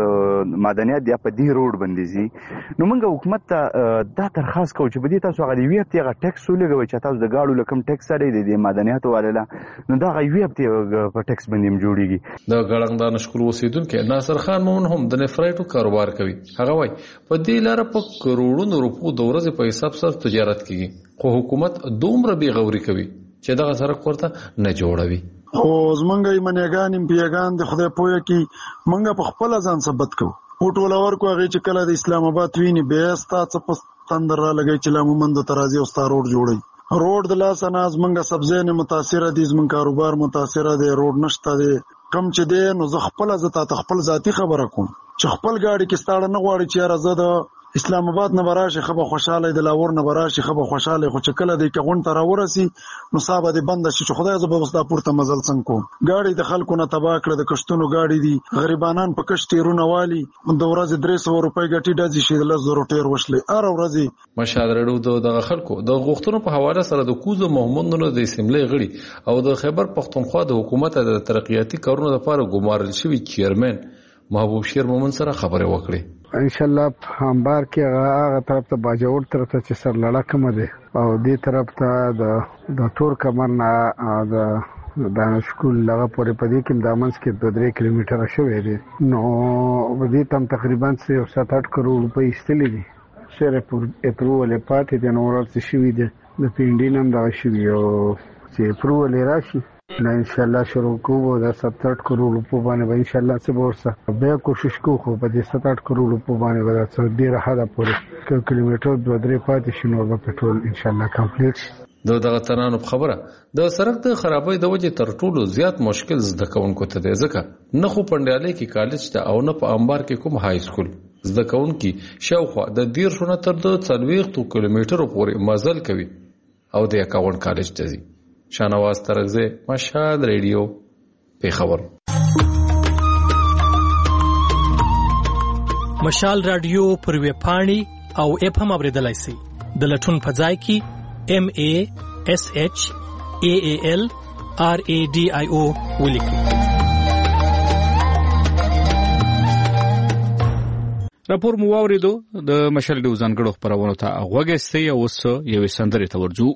[SPEAKER 21] معدنیات دي په دې روډ باندې ځي. نو موږ حکومت ته دا درخواست کوو چې په دې تاسو هغه یوې هفتې هغه ټیکس ولګوئ چې تاسو د ګاډو له کوم ټیکس سره دی د معدنیاتو والا نو دا هغه یوې هفتې په ټیکس باندې هم جوړېږي.
[SPEAKER 19] د ګړنګ د نشکل اوسیدونکي ناصر خان مومن هم د نیفرایټو کاروبار کوي. هغه وایي په دې لاره په کروڑونو روپو د ورځې په حساب سره تجارت کیږي خو حکومت دومره بې غوري کوي چې دغه سړک ورته نه جوړوي.
[SPEAKER 22] خو زمونږ یې منیګان یم پیګان د خدای پوهه کې مونږ په خپل ځان ثبت کوو. او ټولور کو هغه چې کله د اسلام آباد ویني به ستا څه په تندر را لګي چې لمومند ترازی او ستا روډ جوړي. روډ د لاس نه زمونږ سبزی نه متاثر دي، زمونږ کاروبار متاثر دي، روډ نشته دي. کم چې دی نو زه خپل زه ته خپل ذاتی خبره کوم چې خپل گاډي کې ستاړه نه غواړي چې راځه د اسلام آباد نه براشي خبر خوشاله د لاور نه براشي خبر خوشاله خو چې کله د کغون تر ورسي نو صاحب دې بند شي چې خدای زه به وستا پورته مزل څنګه کوم. گاډي د خلکو نه تبا کړ، د کشتونو گاډي دي غریبانان په کشتیرونه والی د ورځې درې سوه روپۍ ګټي ډځي شي د لس زره ټیر وشلې ار ورځي.
[SPEAKER 19] مشاد رډو د خلکو د غوښتنو په حواله سره د کوزو محمدونو د اسمبلی غړي او د خیبر پختونخوا د حکومت د ترقیاتي کارونو لپاره ګمارل شوی چیرمن محبوب شیر مومن سره خبرې وکړې.
[SPEAKER 23] ان شاء الله په انبار کې هغه طرف ته باجوړ طرف ته چې سر لړا کوم دی او دې طرف ته د د تور کمر نه د د سکول لغه پورې پدې کې د امنس کې دوه درې کیلومتره شوې دي. نو دې تم تقریبا څه سات اټ کروڑ روپۍ استلې دي. سره پر اپروول پاتې د نور څه شوې دي د پینډینم دا شوې او چې اپروول راشي نه ان شاء الله شروع کوو د سات کروڑ روپو باندې ان شاء الله څه ورسه بیا کوشش کوو خو په دې سات کروڑ روپو باندې ودا څه ډیر حدا پورې کیلومتر دوه درې پاتې شنو په پټرول ان شاء الله کمپلیټ شي.
[SPEAKER 19] د دغه تنانو خبره د سړک د خرابۍ د وجې تر ټولو زیات مشکل زده کوونکو ته دی ځکه نه خو پندیالي کې کالج ته او نه په انبار کې کوم های سکول. زده کوونکي شاوخوا د دیرشو نه تر د څلوېښتو کیلومترو پورې مزل کوي او د اکاونټ کالج ته ځي. شانواز ترغزه مشهد ریډیو پیښور.
[SPEAKER 2] مشال رادیو پر وی پاڼي او اپ هم اوریدلای شي د لټون په ځای کې ام ا اس اچ ا ا ال ار ا ډي آی او ولیکي.
[SPEAKER 1] راپور مو واوریدو د مشال ډیو ځانګړو خبرونه ته غوږی او اوس یو سندره تورجو.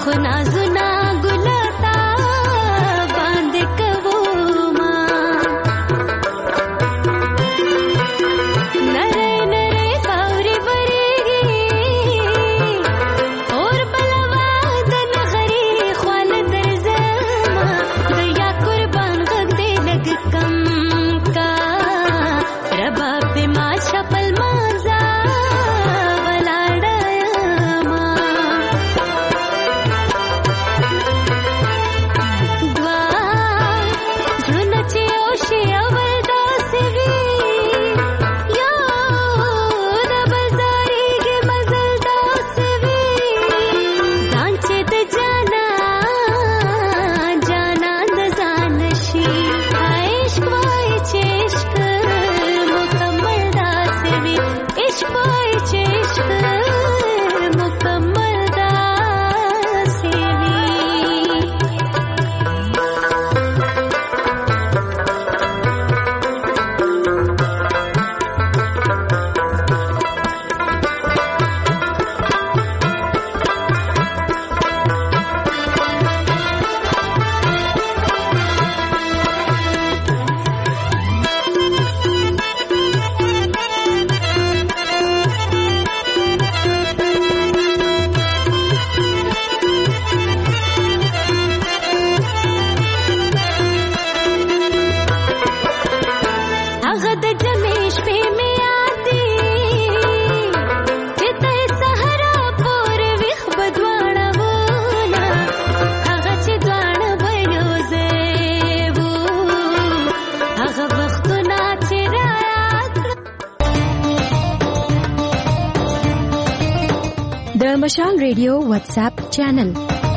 [SPEAKER 7] مشال ریډیو واتس اپ چینل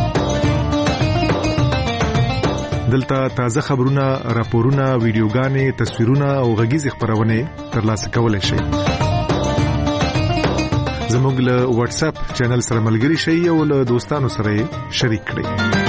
[SPEAKER 11] دلته تازه خبرونه، راپورونه، ویډیوګانې، تصویرونه او غږیز خبرونه ترلاسه کولای شئ. زموږ له واتس اپ چینل سره ملګري شئ او له دوستانو سره شریک کړئ.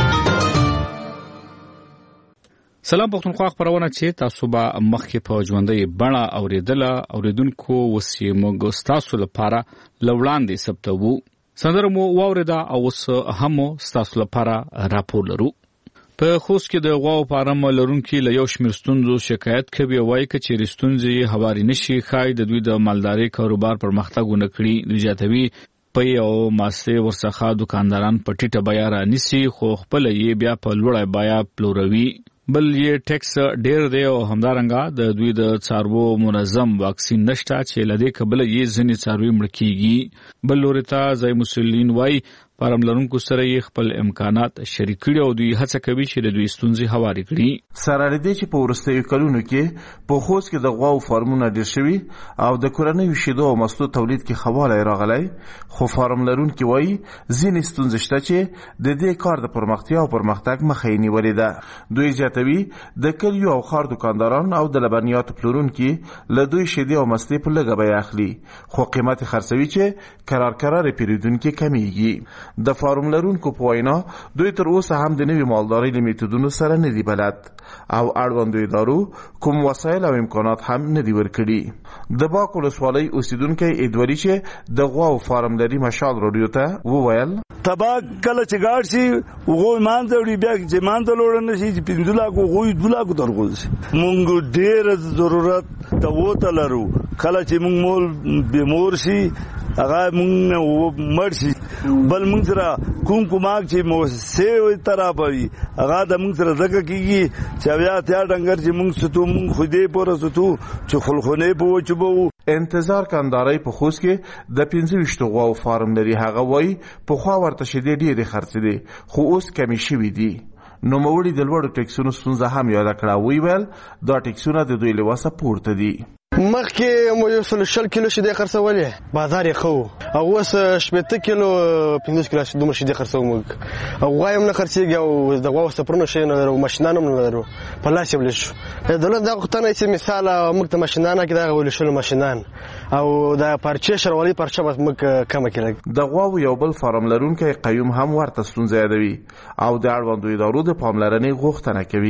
[SPEAKER 1] سلام پښتونخوا خبرونه چې تاسو به مخکې په ژوندۍ بڼه اوریدله اوریدونکو وسیه موږ تاسو لپاره لوړاندې ثبتوو. سندره مو واوریدا او اوس هم تاسو لپاره راپور لرو. په خوست کې د غواو فارم لرونکو له یو شمېر ستونزو شکایت کوي، وایي چې ریستونځي هواري نشي خای د دوی د مالداري کاروبار پر مختګ ونکړي. لجاتوي په یو ماسه ورڅخه دکانداران په ټیټه بیه را نسی، خو خپل یې بیا په لوړه بیه پلوروي. بل یې ټیکس ډیر دی او همدارنګه د دوی د څاروو منظم واکسین نشته چې لدې قبل یې ځنې څاروي مړ کیږي. بل لورته ځای مسلین وایي فارم لرونکو سره یې خپل امکانات شریک کړي او دوی هڅه کوي چې د دوی ستونزې هواري کړي.
[SPEAKER 3] سره لري چې په ورستیو کلونو کې په خوست کې د غواو فارمونه ډیر شوي او د کورنۍ شیدو او مستو تولید کې خواله راغلی، خو فارم لرونکو وایي ځینې ستونزې شته چې د دې کار د پرمختیا او پرمختګ مخه یې نیولې ده. دوی جاتوي د کلیو او خار دکانداران او د لبنیاتو پلورونکو له دوی شیدې او مستې په لږه بیه اخلي، خو قیمت خرڅوي چې قرار قرار پیریدونکو کمیږي. د فارم لرونکو په وینا دوی تر اوسه هم د نوي مالدارۍ له میتودونو سره نه دی بلد او اړوند ادارو کوم وسایل او امکانات هم نه دی ورکړي. د باک ولسوالۍ اوسیدونکو ادواري چې د غواو فارم لري مشال رادیو ته وویل
[SPEAKER 5] تبا کله چې ګاډ شي وګوي مان دوړي بیا چې مان ته لوړ نه شي پنځه لاک وګوي دوه لاک درغول شي. مونږ ډېر ضرورت ته وته لرو کله چې مونږ مول بیمور شي هغه مونږ مړ شي بل مونږ سره کوم کوماک چې موسسه وي ترابوي هغه د مونږ سره زګه کیږي چې بیا ته ډنګر چې مونږ ستو مونږ خوده پور ستو چې خلخونه په وچبو.
[SPEAKER 3] انتظار کنداري په خوست کې د پنځه ویشت غواو فارم لري. هغه وایي په خوا ورته شیدې ډېرې خرڅ دي خو اوس کمی شوي دي. نو موړي د لوړو ټیکسونو ستونزه هم یاد کړه. وی ویل دا ټیکسونه د دوی له واسه پورته دي.
[SPEAKER 9] مخکې مو یو سل شل کیلو شیدې خرڅولې بازار یې خو او اوس شپږ کیلو پنځه کیلو دومره شیدې خرڅو موږ او غوایم نه خرڅېږي او د غواو سپرونه شي نه لرو ماشینانو نه لرو په لاس یې ولې شو دولت دا غوښتنه چې مثال موږ ته ماشینانه کې دا ولې شل ماشینان او دا پرچې شروالي پرچې موږ کم کړل.
[SPEAKER 3] د غواو یو بل فارم لرونکي قیوم هم ورته ستونزه یادوي او د اړوندو ادارو د پاملرنې غوښتنه کوي.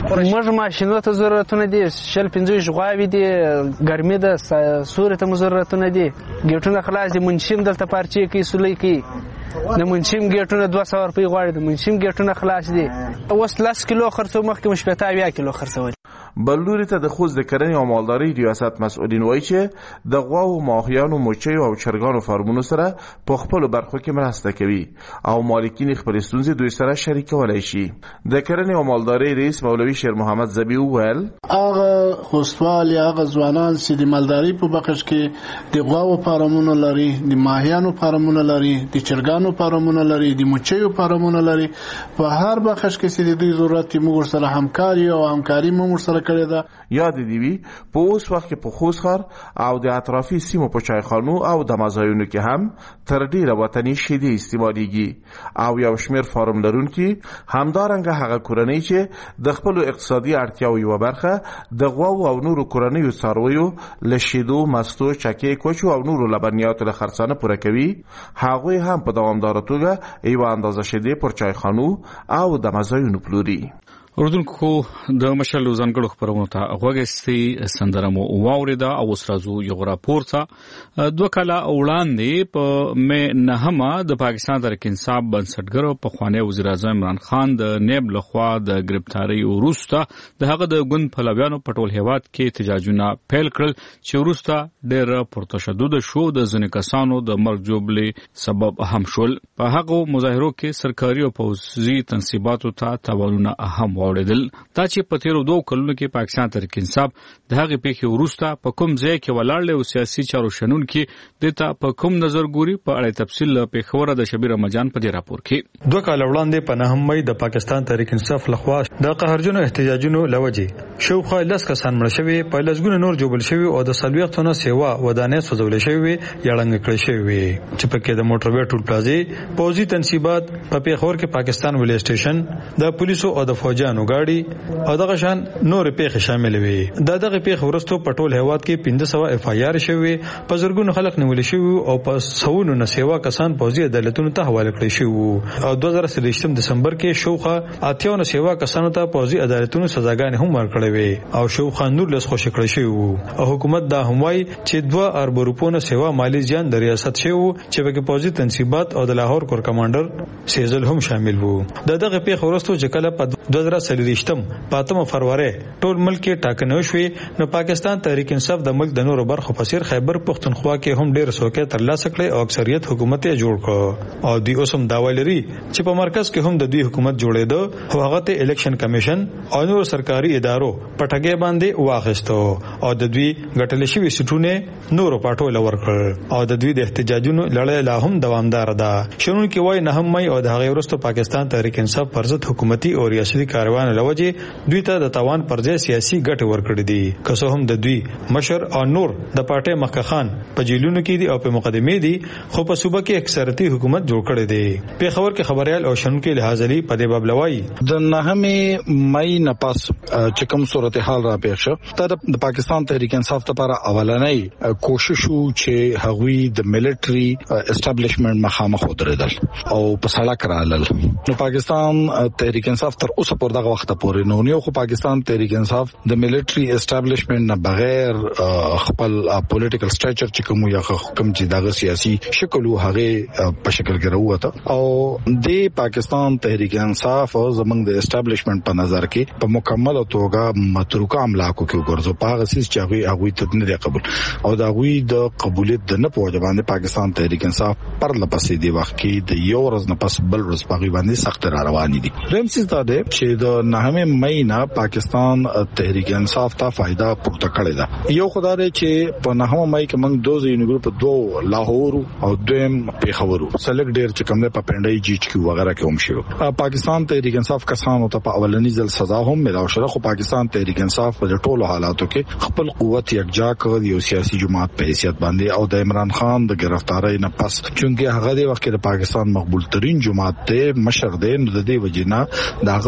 [SPEAKER 6] موږ ماشینونو ته ضرورتونه دي، شل پنځه غواوې دي، ګرمي ده، سوري ته مو ضرورتونه دي، ګیټونه خلاص دي، منشیم دلته پارچې کوي، سولۍ کوي. د منشیم ګیټونه دوه سوه روپۍ غواړي، د منشیم ګیټونه خلاص دي. اوس لس کیلو خرڅو، مخکې مو شپېته اویا کیلو خرڅول.
[SPEAKER 3] بل لوري ته د خوست د کرنې او مالدارۍ ریاست مسؤلین وایي چې د غواو، ماهیانو، مچیو او چرګانو فارمونو سره په خپلو برخو کې مرسته کوي او مالکین خپلې ستونزې دوی سره شریکولی شي. د کرنې او مالدارۍ رئیس مولوي شیر محمد زبی وویل
[SPEAKER 8] هغه خوستوال یا هغه ځوانان چې د مالدارۍ په بخش کې د غواو فارمونه لري، د ماهیانو فارمونه لري، د چرګانو فارمونه لري، د مچیو فارمونه لري، په هر بخش کې چې د دوی ضرورت موږ سره همکاري او همکاري موږ سره کړې ده.
[SPEAKER 3] یاد دی وی په اوس وخت کې په خوست ښار او د اطرافي سیمو په چایخانو او د مزایونو کې هم تر ډیره وطني شیدې استعمالیږي او یو شمېر فارم لرونکي همدارنګه هغه کورنۍ چې د خپلو اقتصادي اړتیاو یوه برخه د غواو او نورو کورنیو څارویو له شیدو، مستو، چکې، کوچو او نورو لبنیاتو له خرڅانه پوره کوي، هغوی هم په دوامداره توګه یوه اندازه شیدې پر چایخانو او د مزایونو پلوري.
[SPEAKER 1] اردوونکو د مشال ځانګړو خبرونو ته غوږی سندره مو واوریده او اوس راځو یو راپور ته. دوه کاله وړاندې په مې نهمه د پاکستان تحریک انصاف بنسټګر پخوانی وزیر اعظم عمران خان د نیب لخوا د گرفتاری وروسته د هغه د ګوند پلویانو په ټول هیواد کې احتجاجونه پیل کړل چې وروسته ډېر پرتشدد شو، د ځینې کسانو د مرګ جوړې سبب هم شول. په هغو مظاهرو کې سرکاري او پوځي تنصیباتو ته تاوانونه هم واوریدل. دا چې په تیرو دوه کلونو کې پاکستان تحریک انصاف د هغې پیښې وروسته په کوم ځای کې ولاړ او سیاسي چارو شنونکي دته په کوم نظر ګوري، په اړه تفصیل له پیښوره د شبیر رمضان په دې راپور کې.
[SPEAKER 10] دوه کال وړاندې په نهم مې د پاکستان تحریک انصاف لخوا د قهرجنو احتجاجونو لوجې شاوخوا لس کسان مړه شوي، په لسګونه نور جوړل شوي او د څلوېښت تنو سیوا ودانۍ سوځول شوي یا ړنګ کړل شوي چې پکې د موټروي ټول پلازې، پوځي تنصیبات، په پیښور کې پاکستان ویلي سټیشن، د پولیسو او د فوجانو ګاډي او دغه شان نور پیښې شامل وي. دا دغه پیښې ورستو په ټول هیواد کې پنځه سوه اف آی آر شوي، په زرګونو خلک نیول شوي او په سوونو نه سیوا کسان پوځي عدالتونو ته حواله کړي شوي او دوه زره څلوېښتم دسمبر کې شوخه اتیا نه سیوا کسانو ته پوځي عدالتونو سزاګانې هم ورکړې وي او شوخه نور لس خوشی کړی شوی او حکومت دا هم وايي چې دوه ارب روپونه سیوا مالی زیان د ریاست شوی چې په پوځي تنصیبات او د لاهور کور کمانډر سیزل هم شامل وو. د دغه پیښې ورستو چې کله په دوه زره څلوېښتم پاتمه فروری ټول ملک کې ټاکنې وشوې، نو پاکستان تحریک انصاف د ملک د نورو برخو په څیر خیبر پښتونخوا کې هم ډېر څوکۍ ترلاسه کړې او اکثریت حکومت یې جوړ کړ او دوی اوس هم دعوا لري چې په مرکز کې هم د دوی حکومت جوړېده او هغه ته الیکشن کمیشن او نور سرکاري ادارو په ټګۍ باندې واخیستو او د دوی ګټل شوي سټونه نورو پټول ورکړ او د دوی د احتجاجونو لړۍ لا هم دوامدار ده. شنو کې وای نه هم مې او د هغه ورستو پاکستان تحریک انصاف پرځت حکومتي او ریاستي کاروان لوجه دوی ته د توان پر ځای سیاسي ګټه ورکړې دي، که څه هم د دوی مشر او نور د پارټي مخ خان په جیلونو کې دي او په مقدمه دي، خو په صوبه کې اکثریتي حکومت جوړ کړی دی. په خبر کې خبريال او شنو کې لحاظلي په دې باب لوي
[SPEAKER 24] د نهمه مې نه پاس چې کوم صورتحال را پیښ شو تر د پاکستان تحریک انصاف لپاره اولنۍ کوشش وو چې هغوی د ملټري اسټابلیشمنت مخامخ ودرېدل او په سړک رالل. نو پاکستان تحریک انصاف تر اوسه پر دغه وخت پورې نو یو خو پاکستان تحریک انصاف د ملټري اسټابلیشمنت نه بغیر خپل پولیټیکل سټرکچر چې کوم یا حکم چې دغه سیاسي شکل وو هغه په شکل کې راوته او د پاکستان تحریک انصاف او زمنګ د اسټابلیشمنت په نظر کې په مکمل توګه متروکه املاکو کې وګرځو په هغه سیس چې هغه هغه ته نه قبول او دا غوي د قبولیت د نه پوهه باندې پاکستان تحریک انصاف پر لپسې دی وخت کې د یو ورځ نه پس بل ورځ په باندې سخت را روان دي. رم سیس دا ده چې د نهمه مې نه پاکستان تحریک انصاف ته فائدہ پورته کړی دا. یو خدای چې په نهمه مې کې موږ دوه یو ګروپ دوه لاهور او دویم پیښور سلیک ډیر چې کوم په پندای جی چې وغیرہ کې هم شو. پاکستان تحریک انصاف کسانو ته په اولنی ځل سزا هم ملاو شوه، خو پاکستان تحریک انصاف په ټولو حالاتو کې خپل قوت یکجا کړ یو سیاسي جماعت په حیثیت باندې او د عمران خان د گرفتاری نه پس چونګې هغه د وخت د پاکستان مقبول ترين جماعت ته مشر دی نو د دې وجنه داغه ورکر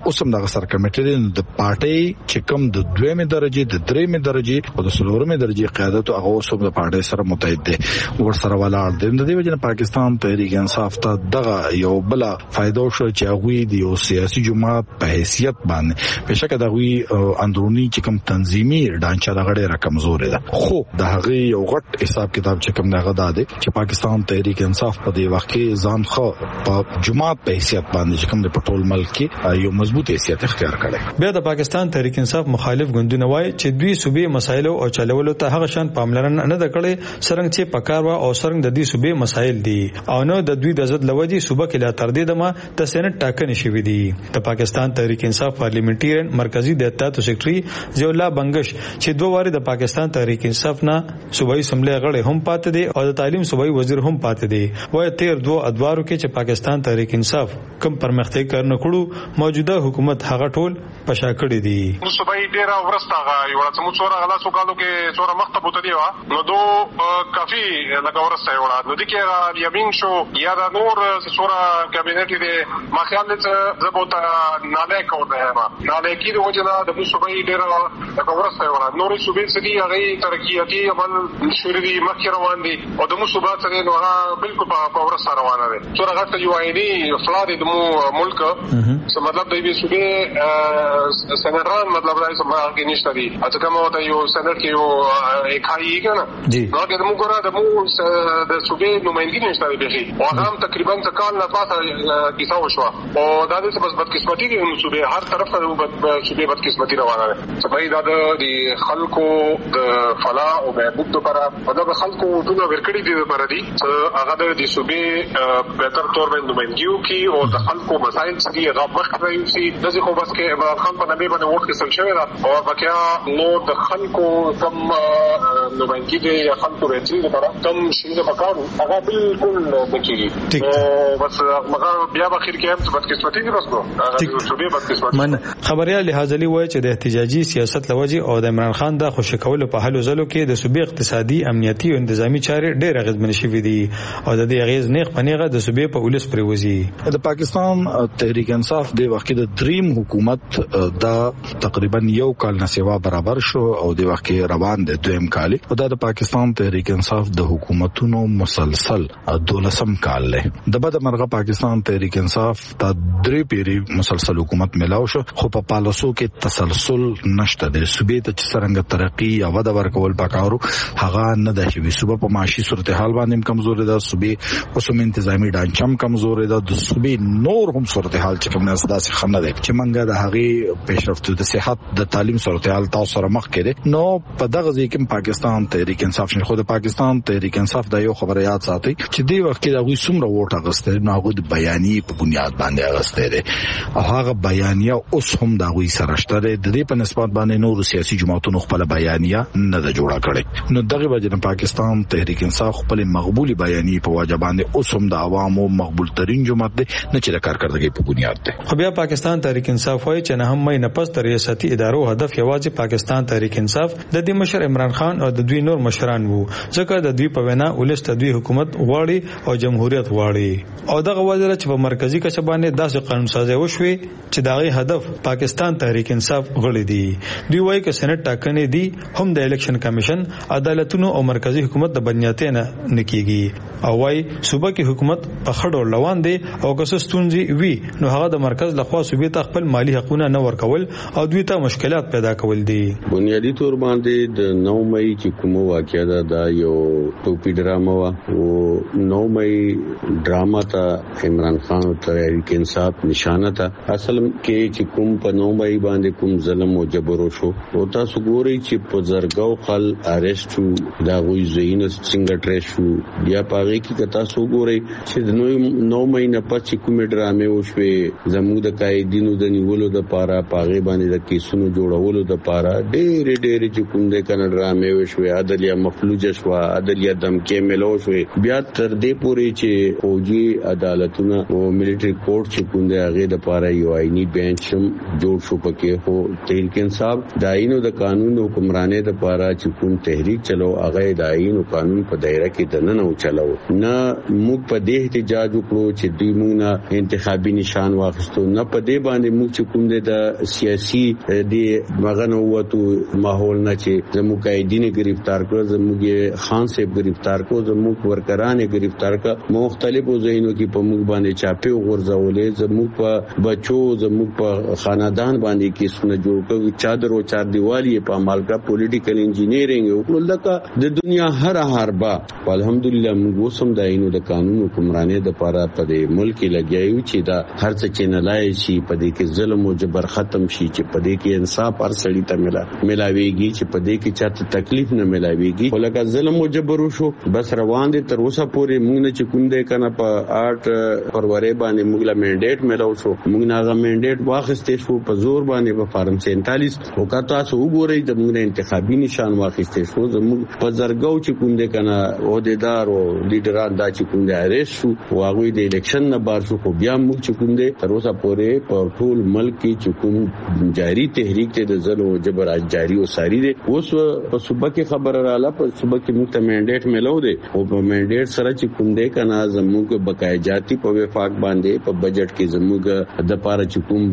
[SPEAKER 24] اوس هم دغه سره کمیټه د پارټي چې کوم د دویمه درجه د درېمه درجه او د څلورمه درجه قیادت هغه اوس هم د پارټي سره متحد دي ور سره ولاړ دي. د دې وجه نه پاکستان تحریک انصاف ته دغه یو بل فائدہ شو چې هغه د یو سیاسي جماعت په حیثیت باندې بشکره دغه اندرونی چې کوم تنظیمي ډانچه دغه ډیره کمزور ده. خو د هغه یو غټ حساب کتاب چې کوم دغه ده چې پاکستان تحریک انصاف په دې وخت کې ځان خو په جماعت په حیثیت باندې چې کوم د پټول ملک کې یو مضبوط حیثیت اختیار کړي.
[SPEAKER 10] بیا د پاکستان تحریک انصاف مخالف ګوندونه وایي چې دوی صوبې مسایل او چلولو ته هغه شان پاملرنه نه د کړي څنګه چې پکار وا او څنګه د دې صوبې مسایل دي او نو د دوی د عزت لوجي صوبه کې لا تر دې دمه د سېنات ټاکنې شوې دي. د پاکستان تحریک انصاف پارلیمنټریان مرکزی د اتحاد سیکریټري ضیاء الله بنگش چې دوه واره د پاکستان تحریک انصاف نه صوبایي اسمبلی غړي هم پاتې دي او د تعلیم صوبایي وزیر هم پاتې دي. وایي تیر دوه ادوارو کې چې پاکستان تحریک انصاف کم پرمختګ کړنه کړو موجوده حکومت هغه ټول پشا کړی دي.
[SPEAKER 12] صوبایي ډیره ورسته یو څه څوره غلا سو کالو کې څوره مخته بوتلی و نو دو کافي لکه ورسته یو نو د کې یمین شو یا د نور څوره کابینټ دې ما خیال دې زبوت ناله کو ده ما ناله کې د وجنا د صوبایي ډیره لکه ورسته یو نور صوبې سدي هغه ترقیاتي عمل شوري مخکې روان دي او د مصوبات سره نو هغه بالکل په ورسته روانه ده. څوره غته یو اې ډي افراد د ملک څه مطلب دی صوبې سنران مطلب راځي ما کې نشته دي اته کومه ته یو سنټ کې یو اکای کنه نو کې موږ ګورو د مو د صوبې نمائندګي نشته دي او هغه تقریبا څکان نه پاتې کیسه وشو او دا د بس بدقسمتي دي نو صوبې هر طرف ته صوبې بدقسمتي روانه ده. سبای دا د خلکو د فلاح او بهبود لپاره په دغه خلکو ټول ورکړي دي لپاره دي هغه د صوبې په تر تور باندې نمائندګیو کې او د خلکو مسایل چې هغه وخت راځي د ځکه بس کې عمران خان په نبی باندې وخت کې شوی دا او بقیا نو د خلکو کم نمائندګي دي یا خلکو راځي لپاره کم شي د پکارو هغه بالکل نکېږي او بس مګر بیا په اخر کې هم بدقسمتي دي بس نو هغه صوبې بدقسمتي
[SPEAKER 10] من خبريال لحاظلی وایي چې د احتجاجي سیاست لوجي او د عمران خان د خوشی کولو په حلو ځلو کې د صوبې اقتصادي امنیتي او انتظامی چارې ډېر اغیزمن شوي دي او د دې اغیز نیغ پنیغه د صوبې په ولس پروزي.
[SPEAKER 24] د پاکستان تحریک انصاف د وخت د دریم حکومت دا تقریبا یو کال نه سیوا برابر شو او د وخت روان د دویم کال او د پاکستان تحریک انصاف د حکومتونو مسلسل دولسم کال له د بد مرغه پاکستان تحریک انصاف د درې پیری مسلسل حکومت ملاو شو خو په پالیسو کې تسلسل نشته د صوبې ته څنګه ترقی یا وده ورکول پکارو هغه نه د شوی صوبې په معاشي صورتحال باندې کمزوري ده صوبې اوسم انتظامی ډانچم کمزوري ده د صوبې نور هم صورتحال چې کوم نه داسې خنه ده چې منګه د هغه پیشرفت د صحت د تعلیم صورتحال تاسو سره مخ کړي نو په دغه ځای کې پاکستان تحریک انصاف نه خو د پاکستان تحریک انصاف د یو خبره یاد ساتي چې دی وخت کې د غوي سمره ووټ اغسته نه غو د بیانیه په بنیاد باندې اغسته ده او هغه بیانیه اوس هم د غوي سره شته د دې په نسبت باندې نور سیاسي جماعتونو خپل بیانیه نه د جوړه کړي نو دغه وجه نه پاکستان تحریک انصاف خپل مقبولي بیانیه په وجه باندې اوس هم د عوامو مقبول ترين جماعت ده نه چې د کارکړدګي په بنیاد ده.
[SPEAKER 10] خو بیا پاکستان تحریک انصاف وايي چې نه هم مې نه پس ریاستي ادارو هدف یوازې پاکستان تحریک انصاف د دې مشر عمران خان او د دوی نور مشران وو ځکه د دوی په وینا ولست دوی حکومت غواړي او جمهوریت غواړي او دغه وزیر چې په مرکزی کچه باندې داسې قانون سازي وشوي چې دغه هدف پاکستان تحریک انصاف غړي دي. دوی وایي چې سېنات ټاکنې دي هم د الیکشن کمیشن عدالتونو او مرکزی حکومت د بنیاتې نه نکېږي او وایي صوبه کې حکومت په خړو روان دي او که څه ستونزې وي نو هغه د مرکز لخوا صوبې ته خپل مالی حقوقونه نه ورکول او دوی ته مشکلات پیدا کول دي.
[SPEAKER 13] بنیادی تور باندې د نو مئی چې کوم واقعیا ده دا یو ټوپی ډراما وا او نو مئی ډراما ته عمران خان او تحریک انصاف نشانه ده اصل کې چې کوم په نو مئی باندې کوم ظلم او جبر وشو او تاسو ګورئ چې په زرګاو خل اریسټ شو دا غوي زین څنګه ټریس شو بیا پاره کې تاسو ګورئ چې د نو نو مئی نه پچ کوم ډرامې وشوي زموږ د قائدینو د نیولو د پاره پاغه باندې د کیسونو جوړولو د پاره ډېر ډېر چې کوم د کنه ډرامې وشوي عدالیا مفلوج شو عدالیا دمکې ملو شوي بیا تر دې پوري چې فوجي عدالتونه او ملټری کورټ چې کوم د هغه د پاره یو آئینی بینچ جوړ شو پکې هو تحریک انصاف د آئین او د قانون حکمرانۍ د پاره چې کوم تحریک چلو هغه د آئین او قانون په دایره کې دننه او چلو نه موږ په دې احتجاج وکړو چې دوی موږ نه انتخابي نشان واخیستو، نه په دې باندې موږ چې کوم د سیاسي د مغنه وته ماحول نه چې زموږ قائدین گرفتار کړو، زموږ خان صاحب گرفتار کړو، زموږ ورکران گرفتار کړ، مختلفو ځایونو کې په موږ باندې چاپی وغورځولې، زموږ په بچو زموږ په خاندان باندې کې سونه جوړ کړو، چادر او چار دیوالی په عمل کا پولیټیکل انجینیرینګ وکړل. لکه د دنیا هر هربا الحمدلله موږ وسم د عینو د قانون حکمرانۍ د لپاره په دې ملک لګیایو چې دا هر څه چې نه لای شي، په دې کې ظلم او جبر ختم شي، چې په دې کې انصاف هر سړی ته ملا ملاويږي، چې په دې کې چاته تکلیف نه ملاويږي. ولکه ظلم او جبر وشو بس روان دي تر اوسه پورې موږ نه چې کوم دې کنه په آټ فروری باندې موږ لا منډیټ ملاو شو، موږ نه غو منډیټ واخستې شو په زور باندې په فارم سینتالیس او کا تاسو وګورئ د موږ انتخابي نشان واخستې شو، زموږ په زرګاو چې کوم دې کنه عہدیدار او لیډران دا چې کوم دې اریسټ شو او هغه د الیکشن نه بار شو، خو بیا موږ چې کوم دې تر اوسه پورې په ټول ملک کې چې کوم جاری تحریک ته د ظلم او جبر جاری او ساری دي. اوس په صوبه کې خبر رااله، په صوبه کې موږ ته منډیټ ملو دي او په منډیټ سره چې کوم دې کنه زموږ بقای جاتی په وفاق باندې په بجټ کې زموږ د پاره چې کوم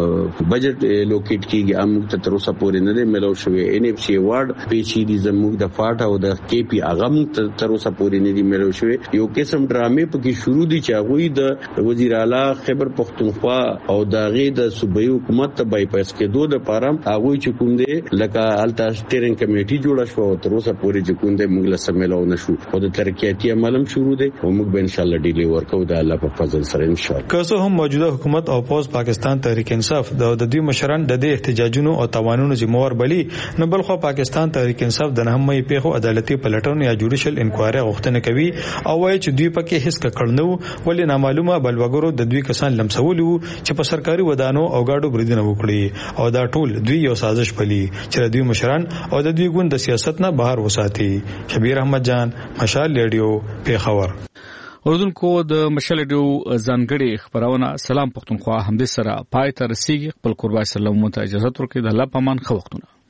[SPEAKER 13] بجټ لوکیټ کیږي موږ ته تر اوسه پورې نه دی ملو شوی. ان اف سی وارډ پیچې دي زموږ د فاټ او د کی پی اغم تر اوسه پورې نه دی ملو شوی. یو قسم ډرامې پکې شروع دي چې هغه د وزیر اعلی خیبر پختونخوا او داغه د صوبایي حکومت ته بای پاس کېدو د پاره هغه چې کوم دی لکه الټا سټیرینګ کمیټي جوړه شو او تر اوسه پورې چې کوم دی موږ له سملو نشو او د ترقیاتي عملم شروع دی او موږ به ان شاء الله ډیلی ورکو د الله په فضل سره ان شاء الله.
[SPEAKER 10] که څه هم موجوده حکومت او پوز پاکستان تحریک انصاف د د دوی مشران د دې احتجاجونو او توانونو ذمہوار بلی، نو بل خو پاکستان تحریک انصاف د نهمې پیښو عدالتي پلټون یا جوډیشل انکوایري غوښتنه کوي او وايي چې دوی پکې هیڅ کړنو ولې نامعلومه بلوګرو د دوی کسان لمسولو چې په سرکاري ودانو او گاډو بریدنه وکړي او دا ټول دوی یو سازش پلی چې دوی مشران او د دوی ګوند د سیاست نه بهر وساتي. شبیر احمد جان، مشال ریډیو، پیښور.
[SPEAKER 1] اوردونکو د مشال ریډیو ځانګړي خبرونه سلام پښتونخوا همدې سره پای ته رسیدي. خپل قربای سلام مو ته اجازه ورکړئ. د الله پامان خو وختونه